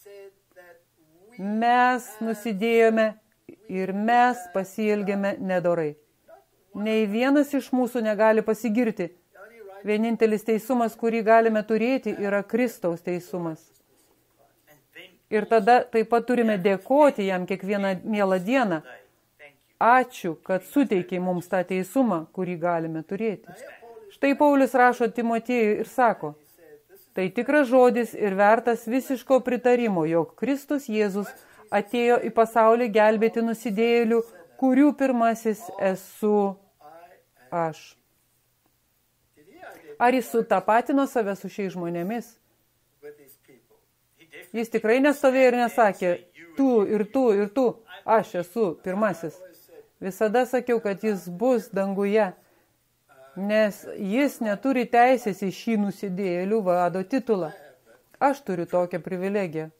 mes nusidėjome ir mes pasielgėme nedorai. Nei vienas iš mūsų negali pasigirti. Vienintelis teisumas, kurį galime turėti, yra Kristaus teisumas. Ir tada taip pat turime dėkoti jam kiekvieną mielą dieną. Ačiū, kad suteikiai mums tą teisumą, kurį galime turėti. Štai Paulius rašo Timotiejui ir sako, tai tikras žodis ir vertas visiško pritarimo, jog Kristus Jėzus atėjo į pasaulį gelbėti nusidėjėlių, kurių pirmasis esu aš. Ar jis sutapatino save su šiais žmonėmis? Jis tikrai nestovėjo ir nesakė, tu ir tu ir tu, aš esu pirmasis. Visada sakiau, kad jis bus danguje, nes jis neturi teisės į šį nusidėjėlių vado titulą. Aš turiu tokią privilegiją.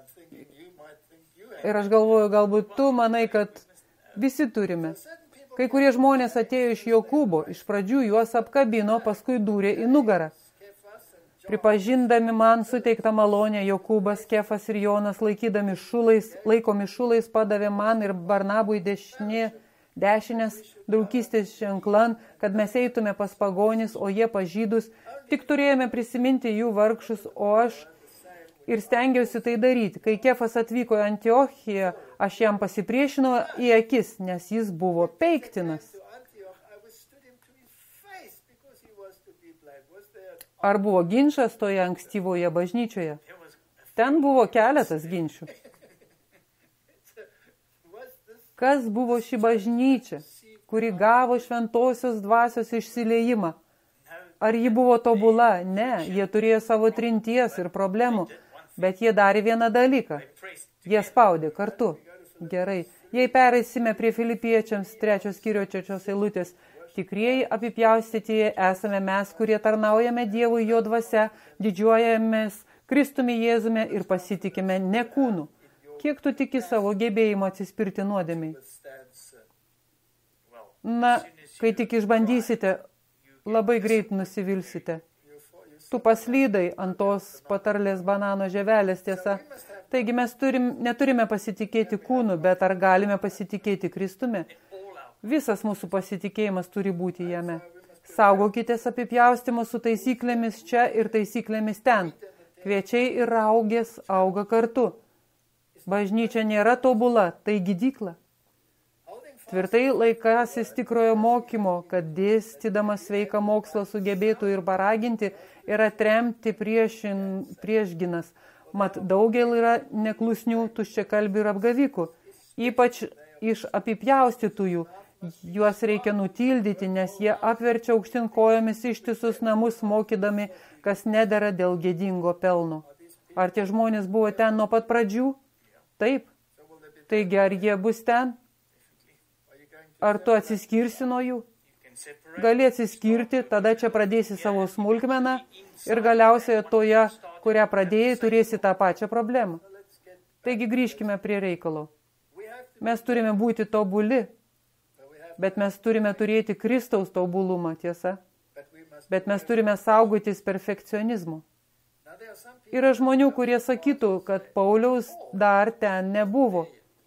Ir aš galvoju, galbūt tu manai, kad visi turime. Kai kurie žmonės atėjo iš Jokūbo, iš pradžių juos apkabino, paskui dūrė į nugarą. Pripažindami man suteiktą malonę, Jokūbas, Kefas ir Jonas laikomi šulais padavė man ir Barnabui dešinės draugystės ženklan, kad mes eitume pas pagonis, o jie pas žydus. Tik turėjome prisiminti jų vargšus, o aš ir stengiausi tai daryti. Kai Kefas atvyko į Antiochiją, aš jam pasipriešinau į akis, nes jis buvo peiktinas. Ar buvo ginčas toje ankstyvoje bažnyčioje? Ten buvo keletas ginčių. Kas buvo ši bažnyčia, kuri gavo šventosios dvasios išsiliejimą? Ar ji buvo tobula? Ne, jie turėjo savo trinties ir problemų, bet jie darė vieną dalyką. Jie spaudė kartu. Gerai. Jei pereisime prie Filipiečiams 3 skyrio 3 eilutės, tikrieji apipjaustytieji esame mes, kurie tarnaujame Dievui jo dvasia, didžiuojamės Kristumi Jėzume ir pasitikime ne kūnu. Kiek tu tiki savo gebėjimo atsispirti nuodėmiai? Na, kai tik išbandysite, labai greit nusivilsite. Tu paslydai ant tos patarlės banano žievelės, tiesa. Taigi mes neturime pasitikėti kūnu, bet ar galime pasitikėti Kristumi? Visas mūsų pasitikėjimas turi būti jame. Saugokitės apipjaustimo su taisyklėmis čia ir taisyklėmis ten. Kviečiai ir raugės auga kartu. Bažnyčia nėra tobula, tai gydykla. Tvirtai laikasis tikrojo mokymo, kad dėstydamas sveiką mokslą sugebėtų ir paraginti ir atremti priešginas. Mat daugelį yra neklusnių, tuščiakalbių ir apgavikų. Ypač iš apipjaustytųjų. Juos reikia nutildyti, nes jie apverčia aukštin kojomis ištisus namus, mokydami, kas nedera dėl gėdingo pelno. Ar tie žmonės buvo ten nuo pat pradžių? Taip. Taigi, ar jie bus ten? Ar tu atsiskirsi nuo jų? Gali atsiskirti, tada čia pradėsi savo smulkmeną ir galiausiai toje, kurią pradėjai, turėsi tą pačią problemą. Taigi grįžkime prie reikalo. Mes turime būti tobuli, bet mes turime turėti Kristaus tobulumą, tiesa. Bet mes turime saugotis perfekcionizmu. Yra žmonių, kurie sakytų, kad Pauliaus dar ten nebuvo.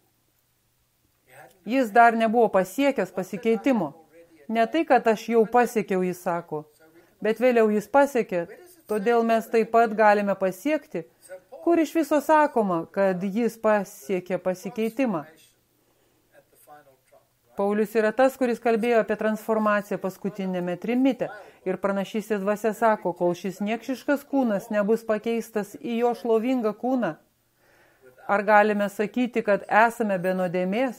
Jis dar nebuvo pasiekęs pasikeitimo. Ne tai, kad aš jau pasiekiau, jis sako, bet vėliau jis pasiekė, todėl mes taip pat galime pasiekti, kur iš viso sakoma, kad jis pasiekė pasikeitimą. Paulius yra tas, kuris kalbėjo apie transformaciją paskutinėme trimite ir pranašystės dvasia sako, kol šis niekšiškas kūnas nebus pakeistas į jo šlovingą kūną. Ar galime sakyti, kad esame be nuodėmės?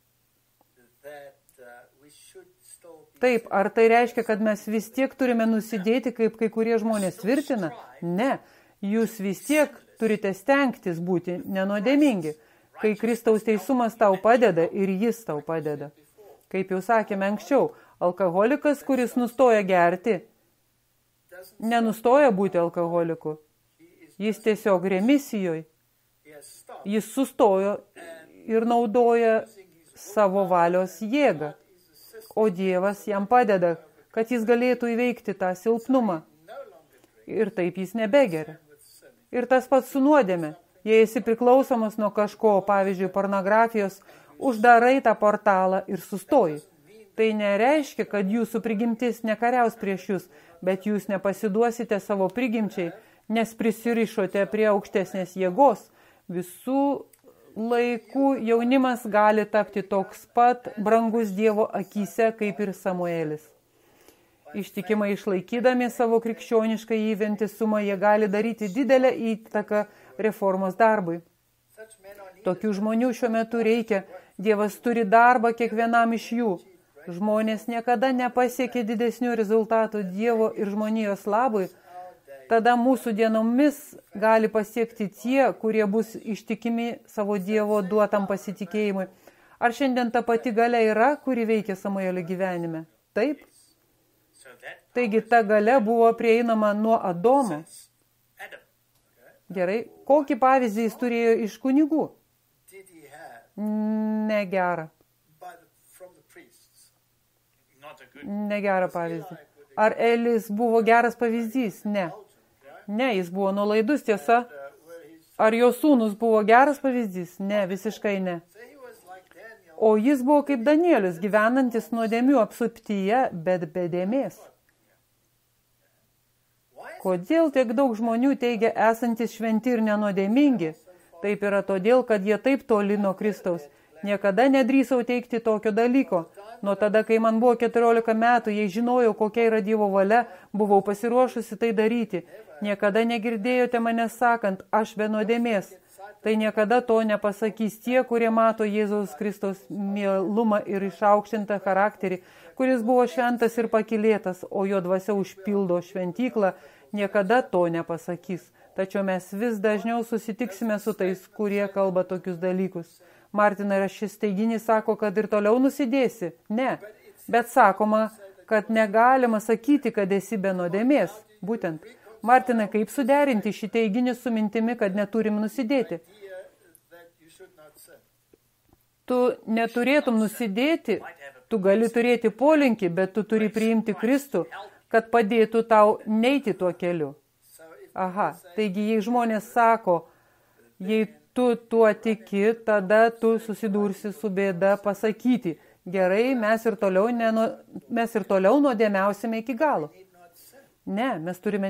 Taip, ar tai reiškia, kad mes vis tiek turime nusidėti, kaip kai kurie žmonės tvirtina? Ne, jūs vis tiek turite stengtis būti nenuodėmingi, kai Kristaus teisumas tau padeda ir jis tau padeda. Kaip jau sakėme anksčiau, alkoholikas, kuris nustoja gerti, nenustoja būti alkoholiku. Jis tiesiog remisijoje. Jis sustojo ir naudoja savo valios jėgą. O Dievas jam padeda, kad jis galėtų įveikti tą silpnumą. Ir taip jis nebegeria. Ir tas pats su nuodėme. Jei esi priklausomas nuo kažko, pavyzdžiui, pornografijos, uždarai tą portalą ir sustoji. Tai nereiškia, kad jūsų prigimtis nekariaus prieš jūs, bet jūs nepasiduosite savo prigimčiai, nes prisirišote prie aukštesnės jėgos. Visų laikų jaunimas gali tapti toks pat brangus Dievo akyse, kaip ir Samuelis. Ištikimai išlaikydami savo krikščionišką vientisumą, jie gali daryti didelę įtaką reformos darbui. Tokių žmonių šiuo metu reikia. Dievas turi darbą kiekvienam iš jų. Žmonės niekada nepasiekė didesnių rezultatų Dievo ir žmonijos labui. Tada mūsų dienomis gali pasiekti tie, kurie bus ištikimi savo Dievo duotam pasitikėjimui. Ar šiandien ta pati galia yra, kuri veikia Samuelio gyvenime? Taip. Taigi ta galia buvo prieinama nuo Adomo. Gerai. Kokį pavyzdį jis turėjo iš kunigų? Negerą. Negerą pavyzdį. Ar Elis buvo geras pavyzdys? Ne. Ne, jis buvo nuolaidus, tiesa. Ar jo sūnus buvo geras pavyzdys? Ne, visiškai ne. O jis buvo kaip Danielius, gyvenantis nuodėmių apsuptyje, bet be dėmės. Kodėl tiek daug žmonių teigia esantis šventi ir nenuodėmingi? Taip yra todėl, kad jie taip toli nuo Kristaus. Niekada nedrįsau teikti tokio dalyko. Nuo tada, kai man buvo 14 metų, jei žinojau, kokia yra Dievo valia, buvau pasiruošusi tai daryti. Niekada negirdėjote mane sakant, aš be nuodėmės. Tai niekada to nepasakys tie, kurie mato Jėzaus Kristaus mielumą ir išaukštintą charakterį, kuris buvo šventas ir pakylėtas, o jo dvasia užpildo šventyklą, niekada to nepasakys. Tačiau mes vis dažniau susitiksime su tais, kurie kalba tokius dalykus. Martinai, šis teiginys sako, kad ir toliau nusidėsi. Ne, bet sakoma, kad negalima sakyti, kad esi be nuodėmės. Būtent. Martinai, kaip suderinti šį teiginį su mintimi, kad neturim nusidėti? Tu neturėtum nusidėti, tu gali turėti polinkį, bet tu turi priimti Kristų, kad padėtų tau neiti tuo keliu. Aha, taigi jei žmonės sako, jei tu tuo tiki, tada tu susidursi su bėda pasakyti, gerai, mes ir toliau nuodėmiausime iki galo. Ne, mes turime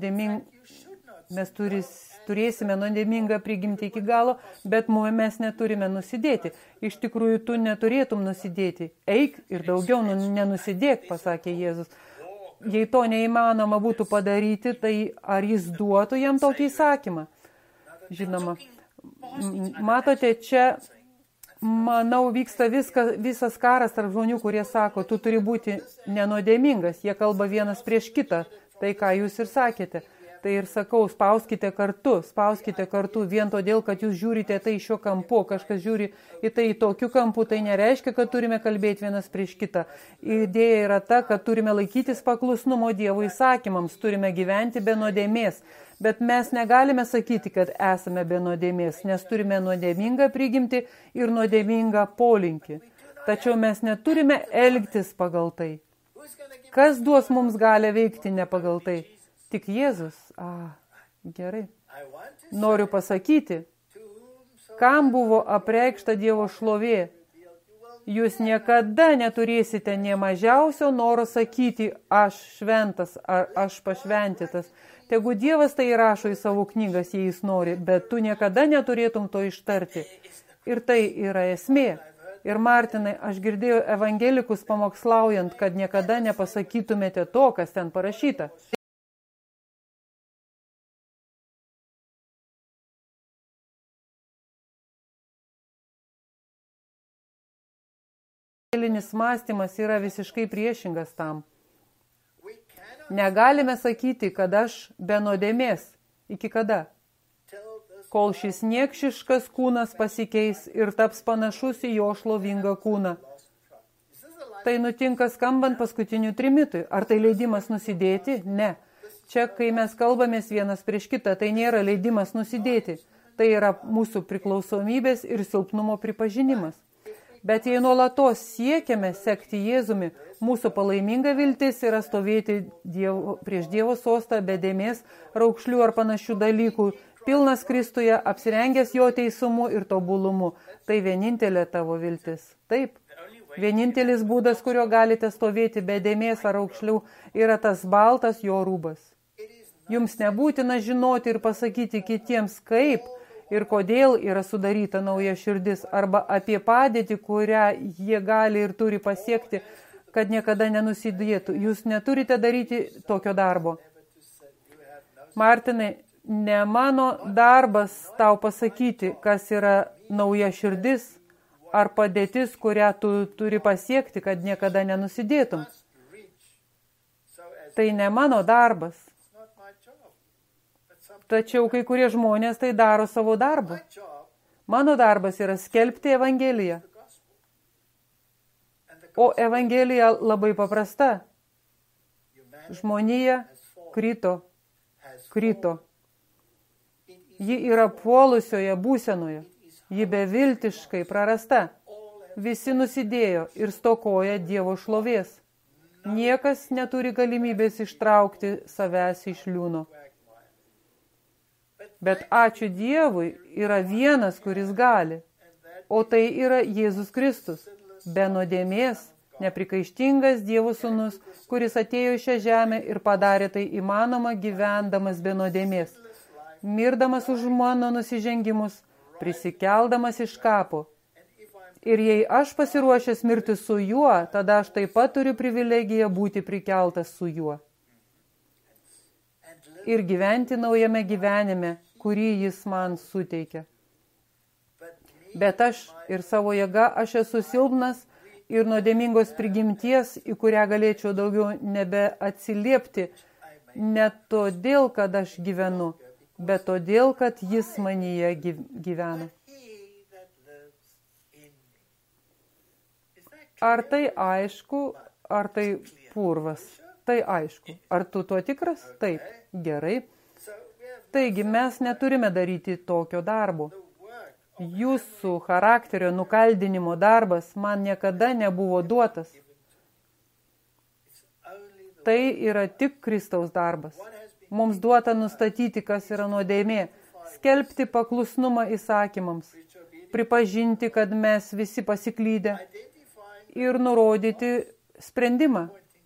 turėsime nuodėmingą prigimtį iki galo, bet mes neturime nusidėti. Iš tikrųjų, tu neturėtum nusidėti. Eik ir daugiau nenusidėk, pasakė Jėzus. Jei to neįmanoma būtų padaryti, tai ar jis duotų jam tokį įsakymą? Žinoma, matote, čia, manau, vyksta visas karas tarp žmonių, kurie sako, tu turi būti nenuodėmingas. Jie kalba vienas prieš kitą, tai ką jūs ir sakėte. Tai ir sakau, spauskite kartu, vien todėl, kad jūs žiūrite tai šiuo kampu, kažkas žiūri į tai tokiu kampu, tai nereiškia, kad turime kalbėti vienas prieš kitą. Idėja yra ta, kad turime laikytis paklusnumo Dievo įsakymams, turime gyventi be nuodėmės, bet mes negalime sakyti, kad esame be nuodėmės, nes turime nuodėmingą prigimtį ir nuodėmingą polinkį. Tačiau mes neturime elgtis pagal tai. Kas duos mums galę veikti ne pagal tai? Tik Jėzus. Gerai. Noriu pasakyti, kam buvo apreikšta Dievo šlovė. Jūs niekada neturėsite nė mažiausio noro sakyti, aš šventas ar aš pašventytas. Tegu Dievas tai rašo į savo knygas, jei jis nori, bet tu niekada neturėtum to ištarti. Ir tai yra esmė. Ir Martinai, aš girdėjau evangelikus pamokslaujant, kad niekada nepasakytumėte to, kas ten parašyta. Evangelinis mąstymas yra visiškai priešingas tam. Negalime sakyti, kad aš be nuodėmės. Iki kada? Kol šis niekšiškas kūnas pasikeis ir taps panašus į jo šlovingą kūną. Tai nutinka skambant paskutinių trimitui. Ar tai leidimas nusidėti? Ne. Čia, kai mes kalbamės vienas prieš kitą, tai nėra leidimas nusidėti. Tai yra mūsų priklausomybės ir silpnumo pripažinimas. Bet jei nuolatos siekiame sekti Jėzumi, mūsų palaiminga viltis yra stovėti prieš Dievo sostą be dėmės, raukšlių ar panašių dalykų, pilnas Kristuje, apsirengęs jo teisumu ir tobulumu. Tai vienintelė tavo viltis. Taip. Vienintelis būdas, kurio galite stovėti be dėmės ar raukšlių, yra tas baltas jo rūbas. Jums nebūtina žinoti ir pasakyti kitiems, kaip ir kodėl yra sudaryta nauja širdis, arba apie padėtį, kurią jie gali ir turi pasiekti, kad niekada nenusidėtų. Jūs neturite daryti tokio darbo. Martinai, Ne mano darbas tau pasakyti, kas yra nauja širdis ar padėtis, kurią tu turi pasiekti, kad niekada nenusidėtum. Tai ne mano darbas. Tačiau kai kurie žmonės tai daro savo darbu. Mano darbas yra skelbti Evangeliją. O Evangelija labai paprasta. Žmonija krito. Ji yra puolusioje būsenoje. Ji beviltiškai prarasta. Visi nusidėjo ir stokoja Dievo šlovės. Niekas neturi galimybės ištraukti savęs iš liūno. Bet ačiū Dievui yra vienas, kuris gali. O tai yra Jėzus Kristus, be nuodėmės, neprikaištingas Dievo sūnus, kuris atėjo į šią žemę ir padarė tai įmanoma gyvendamas be nuodėmės, mirdamas už mano nusižengimus, prisikeldamas iš kapo. Ir jei aš pasiruošęs mirti su juo, tada aš taip pat turiu privilegiją būti prikeltas su juo. Ir gyventi naujame gyvenime, kurį jis man suteikia. Bet aš ir savo jėga aš esu silpnas ir nuodėmingos prigimties, į kurią galėčiau daugiau nebeatsiliepti, ne todėl, kad aš gyvenu, bet todėl, kad jis manyje gyvena. Ar tai aišku, ar tai purvas? Tai aišku. Ar tu tuo tikras? Taip. Gerai. Taigi mes neturime daryti tokio darbo. Jūsų charakterio nukaldinimo darbas man niekada nebuvo duotas. Tai yra tik Kristaus darbas. Mums duota nustatyti, kas yra nuodėmė, skelbti paklusnumą įsakymams, pripažinti, kad mes visi pasiklydę ir nurodyti sprendimą.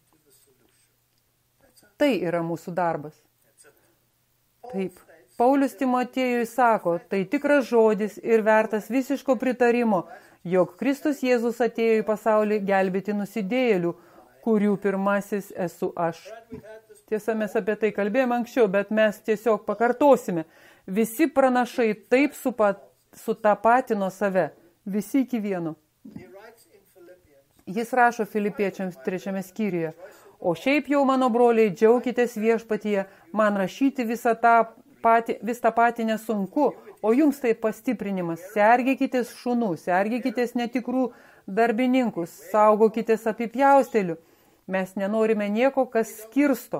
Tai yra mūsų darbas. Taip. Paulius Timotiejui sako, tai tikras žodis ir vertas visiško pritarimo, jog Kristus Jėzus atėjo į pasaulį gelbėti nusidėjėlių, kurių pirmasis esu aš. Tiesa, mes apie tai kalbėjome anksčiau, bet mes tiesiog pakartosime. Visi pranašai taip sutapatino save, visi iki vieno. Jis rašo Filipiečiams 3 skyriuje, o šiaip jau, mano broliai, džiaukitės viešpatyje, man rašyti vis tą patį nesunku, o jums tai pastiprinimas. Sergėkitės šunų, sergėkitės netikrų darbininkų, saugokitės apipjaustėlių. Mes nenorime nieko, kas skirsto.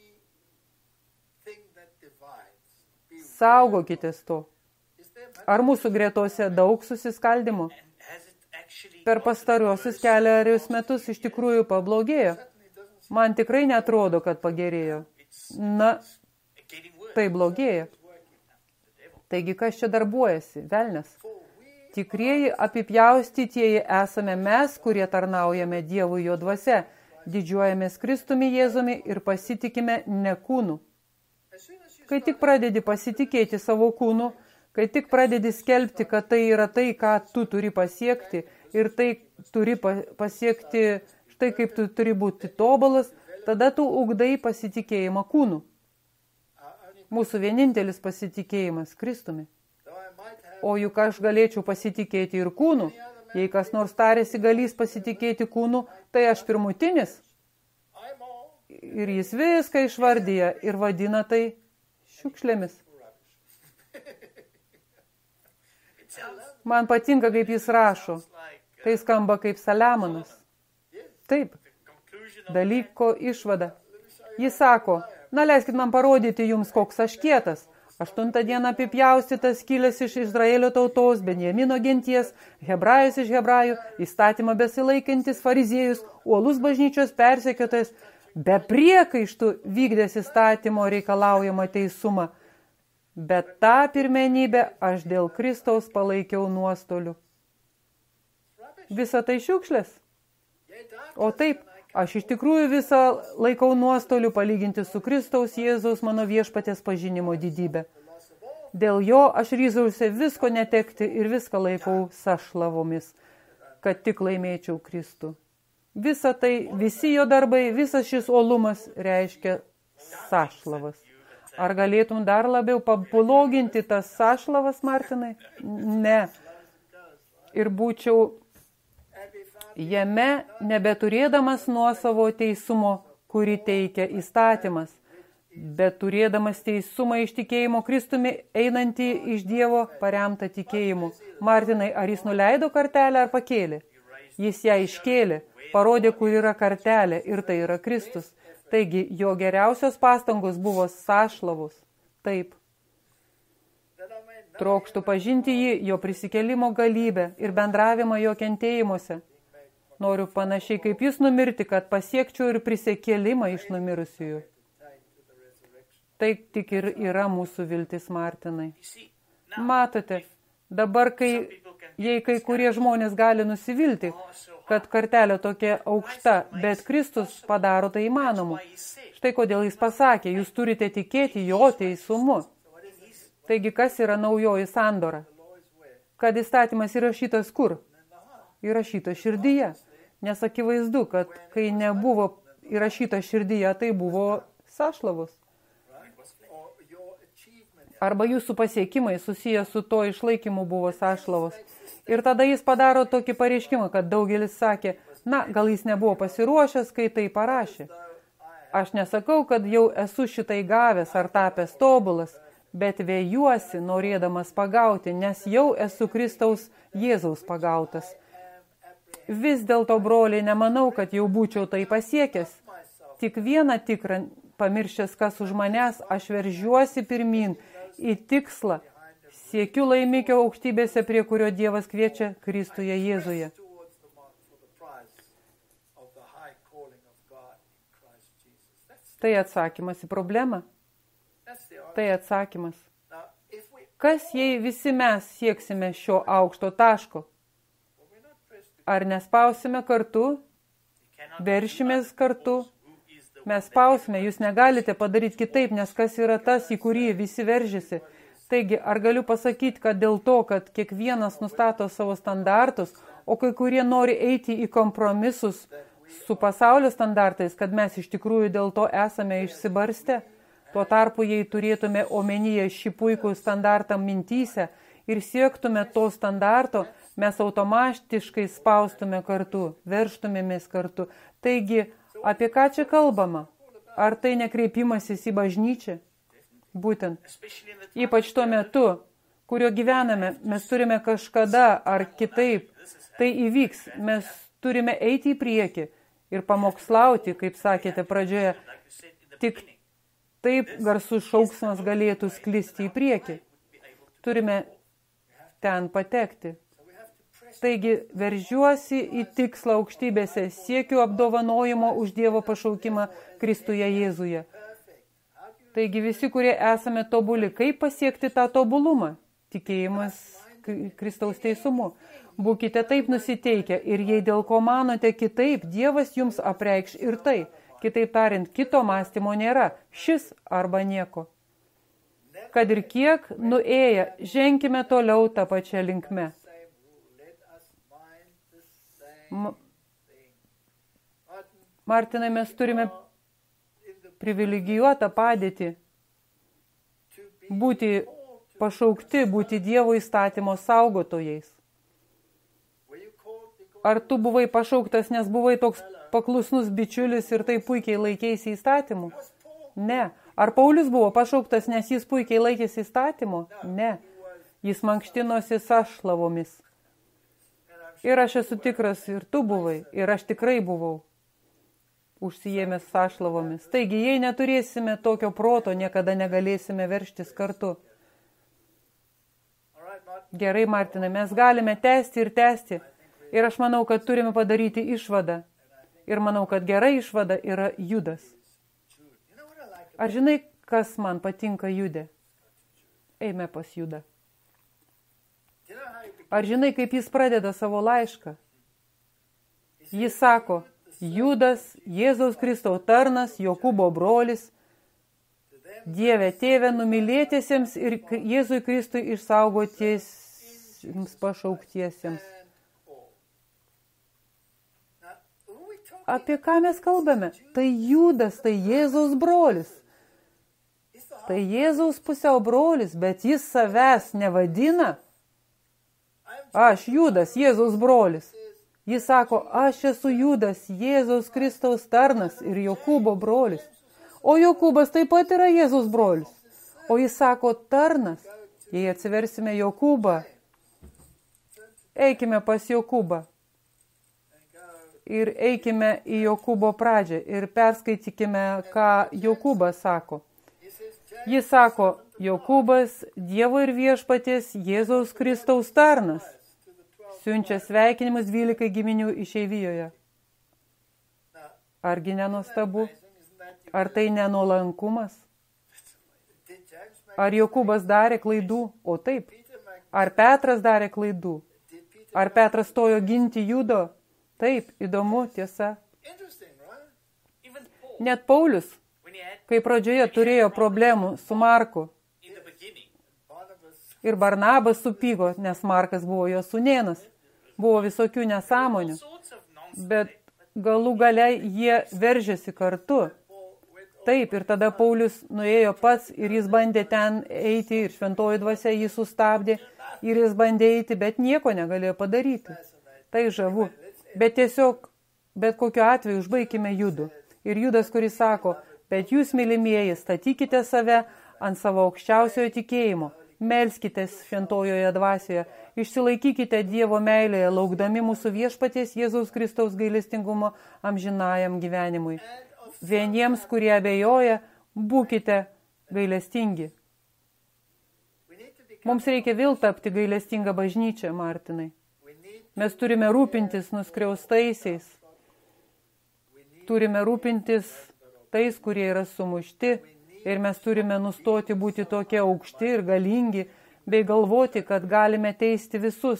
Saugokitės to. Ar mūsų gretose daug susiskaldimo? Per pastariuosius kelerius metus iš tikrųjų pablogėjo. Man tikrai netrodo, kad pagerėjo. Na, tai blogėja. Taigi, kas čia darbuojasi? Velnias. Tikrieji apipjaustytieji esame mes, kurie tarnaujame Dievui jo dvasia, didžiuojamės Kristumi Jėzumi ir pasitikime ne kūnu. Kai tik pradedi pasitikėti savo kūnu, kai tik pradedi skelbti, kad tai yra tai, ką tu turi pasiekti, ir tai turi pasiekti, štai kaip tu turi būti tobulas, tada tu ugdai pasitikėjimą kūnu. Mūsų vienintelis pasitikėjimas Kristumi. O juk aš galėčiau pasitikėti ir kūnu. Jei kas nors tarėsi galys pasitikėti kūnu, tai aš pirmutinis. Ir jis viską išvardyja ir vadina tai šiukšlėmis. Man patinka, kaip jis rašo. Tai skamba kaip Saliamonas. Taip. Dalyko išvada. Jis sako, na leiskit man parodyti jums, koks aš kietas. 8 dieną apipjaustytas, kilęs iš Izraelio tautos, Benjamino genties, hebrajus iš hebrajų, įstatymą besilaikantis fariziejus, uolus bažnyčios persekiotojas, be priekaištų vykdęs įstatymo reikalaujamą teisumą. Bet tą pirmenybę aš dėl Kristaus palaikiau nuostoliu. Visa tai šiukšlės. O taip, aš iš tikrųjų visą laikau nuostoliu palyginti su Kristaus Jėzaus mano viešpatės pažinimo didybę. Dėl jo aš ryzausi visko netekti ir viską laikau sašlavomis, kad tik laimėčiau Kristų. Visa tai, visi jo darbai, visas šis uolumas reiškia sašlavas. Ar galėtum dar labiau pabloginti tas sąšlavas, Martinai? Ne. Ir būčiau jame nebeturėdamas nuosavo teisumo, kurį teikia įstatymas, bet turėdamas teisumą iš tikėjimo Kristumi, einantį iš Dievo paremtą tikėjimu. Martinai, ar jis nuleido kartelę ar pakėlė? Jis ją iškėlė, parodė, kur yra kartelė, ir tai yra Kristus. Taigi, jo geriausios pastangos buvo sąšlavus. Taip. Trokštų pažinti jį, jo prisikėlimo galybę ir bendravimą jo kentėjimuose. Noriu panašiai kaip jis numirti, kad pasiekčiau ir prisikėlimą iš numirusiųjų. Tai tik ir yra mūsų viltis, Martinai. Matote, dabar, jei kai kurie žmonės gali nusivilti, kad kartelė tokia aukšta, bet Kristus padaro tai įmanomu. Štai kodėl jis pasakė, jūs turite tikėti jo teisumu. Taigi, kas yra naujoji sandora? Kad įstatymas įrašytas kur? Įrašytas širdyje. Nes akivaizdu, kad kai nebuvo įrašyta širdyje, tai buvo sąšlavus. Arba jūsų pasiekimai susiję su to išlaikymu buvo sąšlavos. Ir tada jis padaro tokį pareiškimą, kad daugelis sakė, na, gal jis nebuvo pasiruošęs, kai tai parašė. Aš nesakau, kad jau esu šitai gavęs ar tapęs tobulas, bet vėjuosi, norėdamas pagauti, nes jau esu Kristaus Jėzaus pagautas. Vis dėlto, broliai, nemanau, kad jau būčiau tai pasiekęs. Tik vieną tikrą, pamiršęs, kas už manęs, aš veržiuosi pirmin į tikslą, siekiu laimikio aukštybėse, prie kurio Dievas kviečia Kristuje Jėzuje. Tai atsakymas į problemą. Tai atsakymas. Kas, jei visi mes sieksime šio aukšto taško? Ar nespausime kartu? Veršimės kartu? Mes spausime, jūs negalite padaryti kitaip, nes kas yra tas, į kurį visi veržiasi. Taigi, ar galiu pasakyti, kad dėl to, kad kiekvienas nustato savo standartus, o kai kurie nori eiti į kompromisus su pasaulio standartais, kad mes iš tikrųjų dėl to esame išsibarstę? Tuo tarpu, jei turėtume omenyje šį puikų standartą mintyse ir siektume to standarto, mes automatiškai spaustume kartu, verštumėmės kartu. Taigi, apie ką čia kalbama? Ar tai nekreipimasis į bažnyčią? Būtent. Ypač tuo metu, kurio gyvename, mes turime kažkada ar kitaip. Tai įvyks. Mes turime eiti į priekį ir pamokslauti, kaip sakėte pradžioje. Tik taip garsus šauksmas galėtų sklisti į priekį. Turime ten patekti. Taigi, veržiuosi į tikslą aukštybėse, siekiu apdovanojimo už Dievo pašaukimą Kristuje Jėzuje. Taigi, visi, kurie esame tobuli, kaip pasiekti tą tobulumą? Tikėjimas Kristaus teisumu. Būkite taip nusiteikę ir jei dėl ko manote kitaip, Dievas jums apreikš ir tai. Kitaip tariant, kito mąstymo nėra, šis arba nieko. Kad ir kiek nuėję, ženkime toliau tą pačią linkme. Martinai, mes turime privilegijuotą padėtį, būti pašaukti, būti Dievo įstatymo saugotojais. Ar tu buvai pašauktas, nes buvai toks paklusnus bičiulis ir tai puikiai laikėsi įstatymų? Ne. Ar Paulius buvo pašauktas, nes jis puikiai laikėsi įstatymų? Ne. Jis mankštinosi sąšlavomis. Ir aš esu tikras, ir tu buvai, ir aš tikrai buvau užsijėmęs sąšlavomis. Taigi, jei neturėsime tokio proto, niekada negalėsime verštis kartu. Gerai, Martinai, mes galime tęsti ir tęsti. Ir aš manau, kad turime padaryti išvadą. Ir manau, kad gera išvada yra Judas. Ar žinai, kas man patinka Jude? Eime pas Judą. Ar žinai, kaip jis pradeda savo laišką? Jis sako, Judas, Jėzaus Kristaus tarnas, Jokūbo brolis, Dieve tėve numylėtiesiems ir Jėzui Kristui išsaugotiesiems pašauktiesiems. Apie ką mes kalbame? Tai Judas, tai Jėzaus brolis. Tai Jėzaus pusiau brolis, bet jis savęs nevadina. Aš Judas, Jėzaus brolis. Jis sako, aš esu Judas, Jėzaus Kristaus tarnas ir Jokūbo brolis. O Jokūbas taip pat yra Jėzaus brolis. O jis sako, tarnas. Jei atsiversime Jokūbą, eikime pas Jokūbą. Ir eikime į Jokūbo pradžią ir perskaitykime, ką Jokūbas sako. Jis sako, Jokūbas, Dievo ir viešpaties Jėzaus Kristaus tarnas, siunčia sveikinimus 12 giminių išeivijoje. Argi nenuostabu? Ar tai nenuolankumas? Ar Jokūbas darė klaidų? O taip. Ar Petras darė klaidų? Ar Petras stojo ginti Judo? Taip, įdomu, tiesa. Net Paulius, kai pradžioje turėjo problemų su Marku, ir Barnabas supyko, nes Markas buvo jo sūnėnas, buvo visokių nesąmonių, bet galų gale jie veržėsi kartu. Taip, ir tada Paulius nuėjo pats ir jis bandė ten eiti ir šventoji dvasia jį sustabdė ir jis bandė eiti, bet nieko negalėjo padaryti. Tai žavu. Bet tiesiog, bet kokiu atveju užbaikime Judu. Ir Judas, kuris sako, bet jūs, mylimieji, statykite save ant savo aukščiausiojo tikėjimo, melskitės šventojoje dvasioje, išsilaikykite Dievo meilėje, laukdami mūsų viešpaties Jėzaus Kristaus gailestingumo amžinajam gyvenimui. Vieniems, kurie abejoja, būkite gailestingi. Mums reikia vėl tapti gailestingą bažnyčią, Martinai. Mes turime rūpintis nuskriaustaisiais. Turime rūpintis tais, kurie yra sumušti. Ir mes turime nustoti būti tokie aukšti ir galingi, bei galvoti, kad galime teisti visus.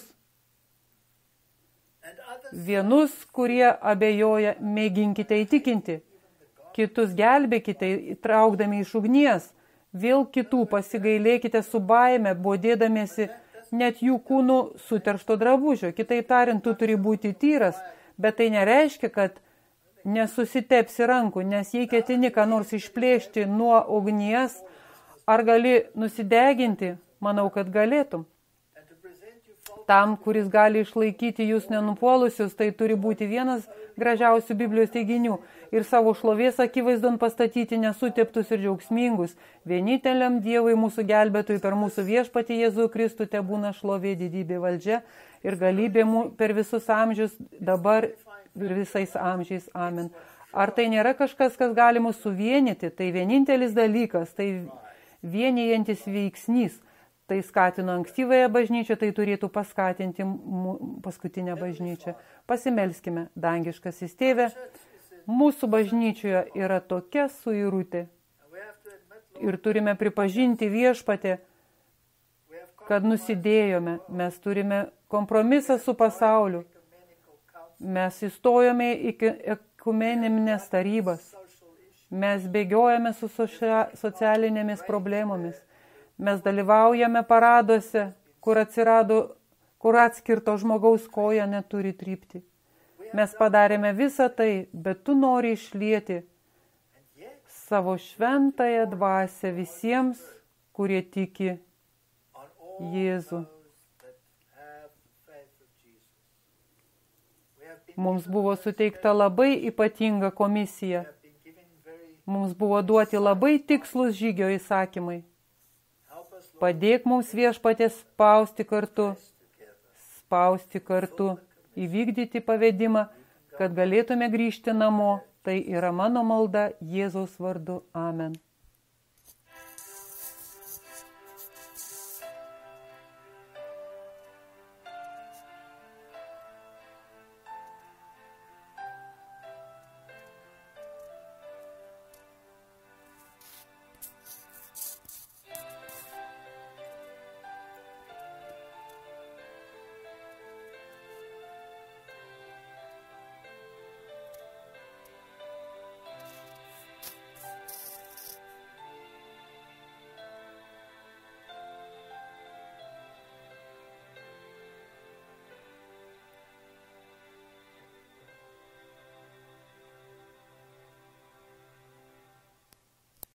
Vienus, kurie abejoja, mėginkite įtikinti. Kitus gelbėkite, įtraukdami iš ugnies. Vėl kitų pasigailėkite su baime, bodėdamiesi net jų kūnų suteršto drabužio. Kitaip tariant, tu turi būti tyras, bet tai nereiškia, kad nesusitepsi rankų, nes jei ketini ką nors išplėšti nuo ugnies, ar gali nusideginti, manau, kad galėtum. Tam, kuris gali išlaikyti jūs nenupuolusius, tai turi būti vienas gražiausių Biblijos teiginių ir savo šlovės akivaizdon pastatyti nesuteptus ir džiaugsmingus. Vieninteliam Dievui mūsų gelbėtojui per mūsų viešpatį Jėzų Kristų te būna šlovė, didybė, valdžia ir galybė per visus amžius, dabar ir visais amžiais. Amen. Ar tai nėra kažkas, kas gali mus suvienyti? Tai vienintelis dalykas, tai vienijantis veiksnys. Tai skatino ankstyvąją bažnyčią, tai turėtų paskatinti paskutinę bažnyčią. Pasimelskime, dangiškasis Tėve, mūsų bažnyčioje yra tokia suirutė. Ir turime pripažinti viešpatę, kad nusidėjome. Mes turime kompromisą su pasauliu. Mes įstojome į ekumeninės tarybas. Mes bėgiojame su socialinėmis problemomis. Mes dalyvaujame paraduose, kur atskirto žmogaus koja neturi trypti. Mes padarėme visą tai, bet tu nori išlieti savo šventąją dvasią visiems, kurie tiki Jėzų. Mums buvo suteikta labai ypatinga komisija. Mums buvo duoti labai tikslus žygio įsakymai. Padėk mums viešpatės spausti kartu, įvykdyti pavedimą, kad galėtume grįžti namo. Tai yra mano malda Jėzaus vardu. Amen.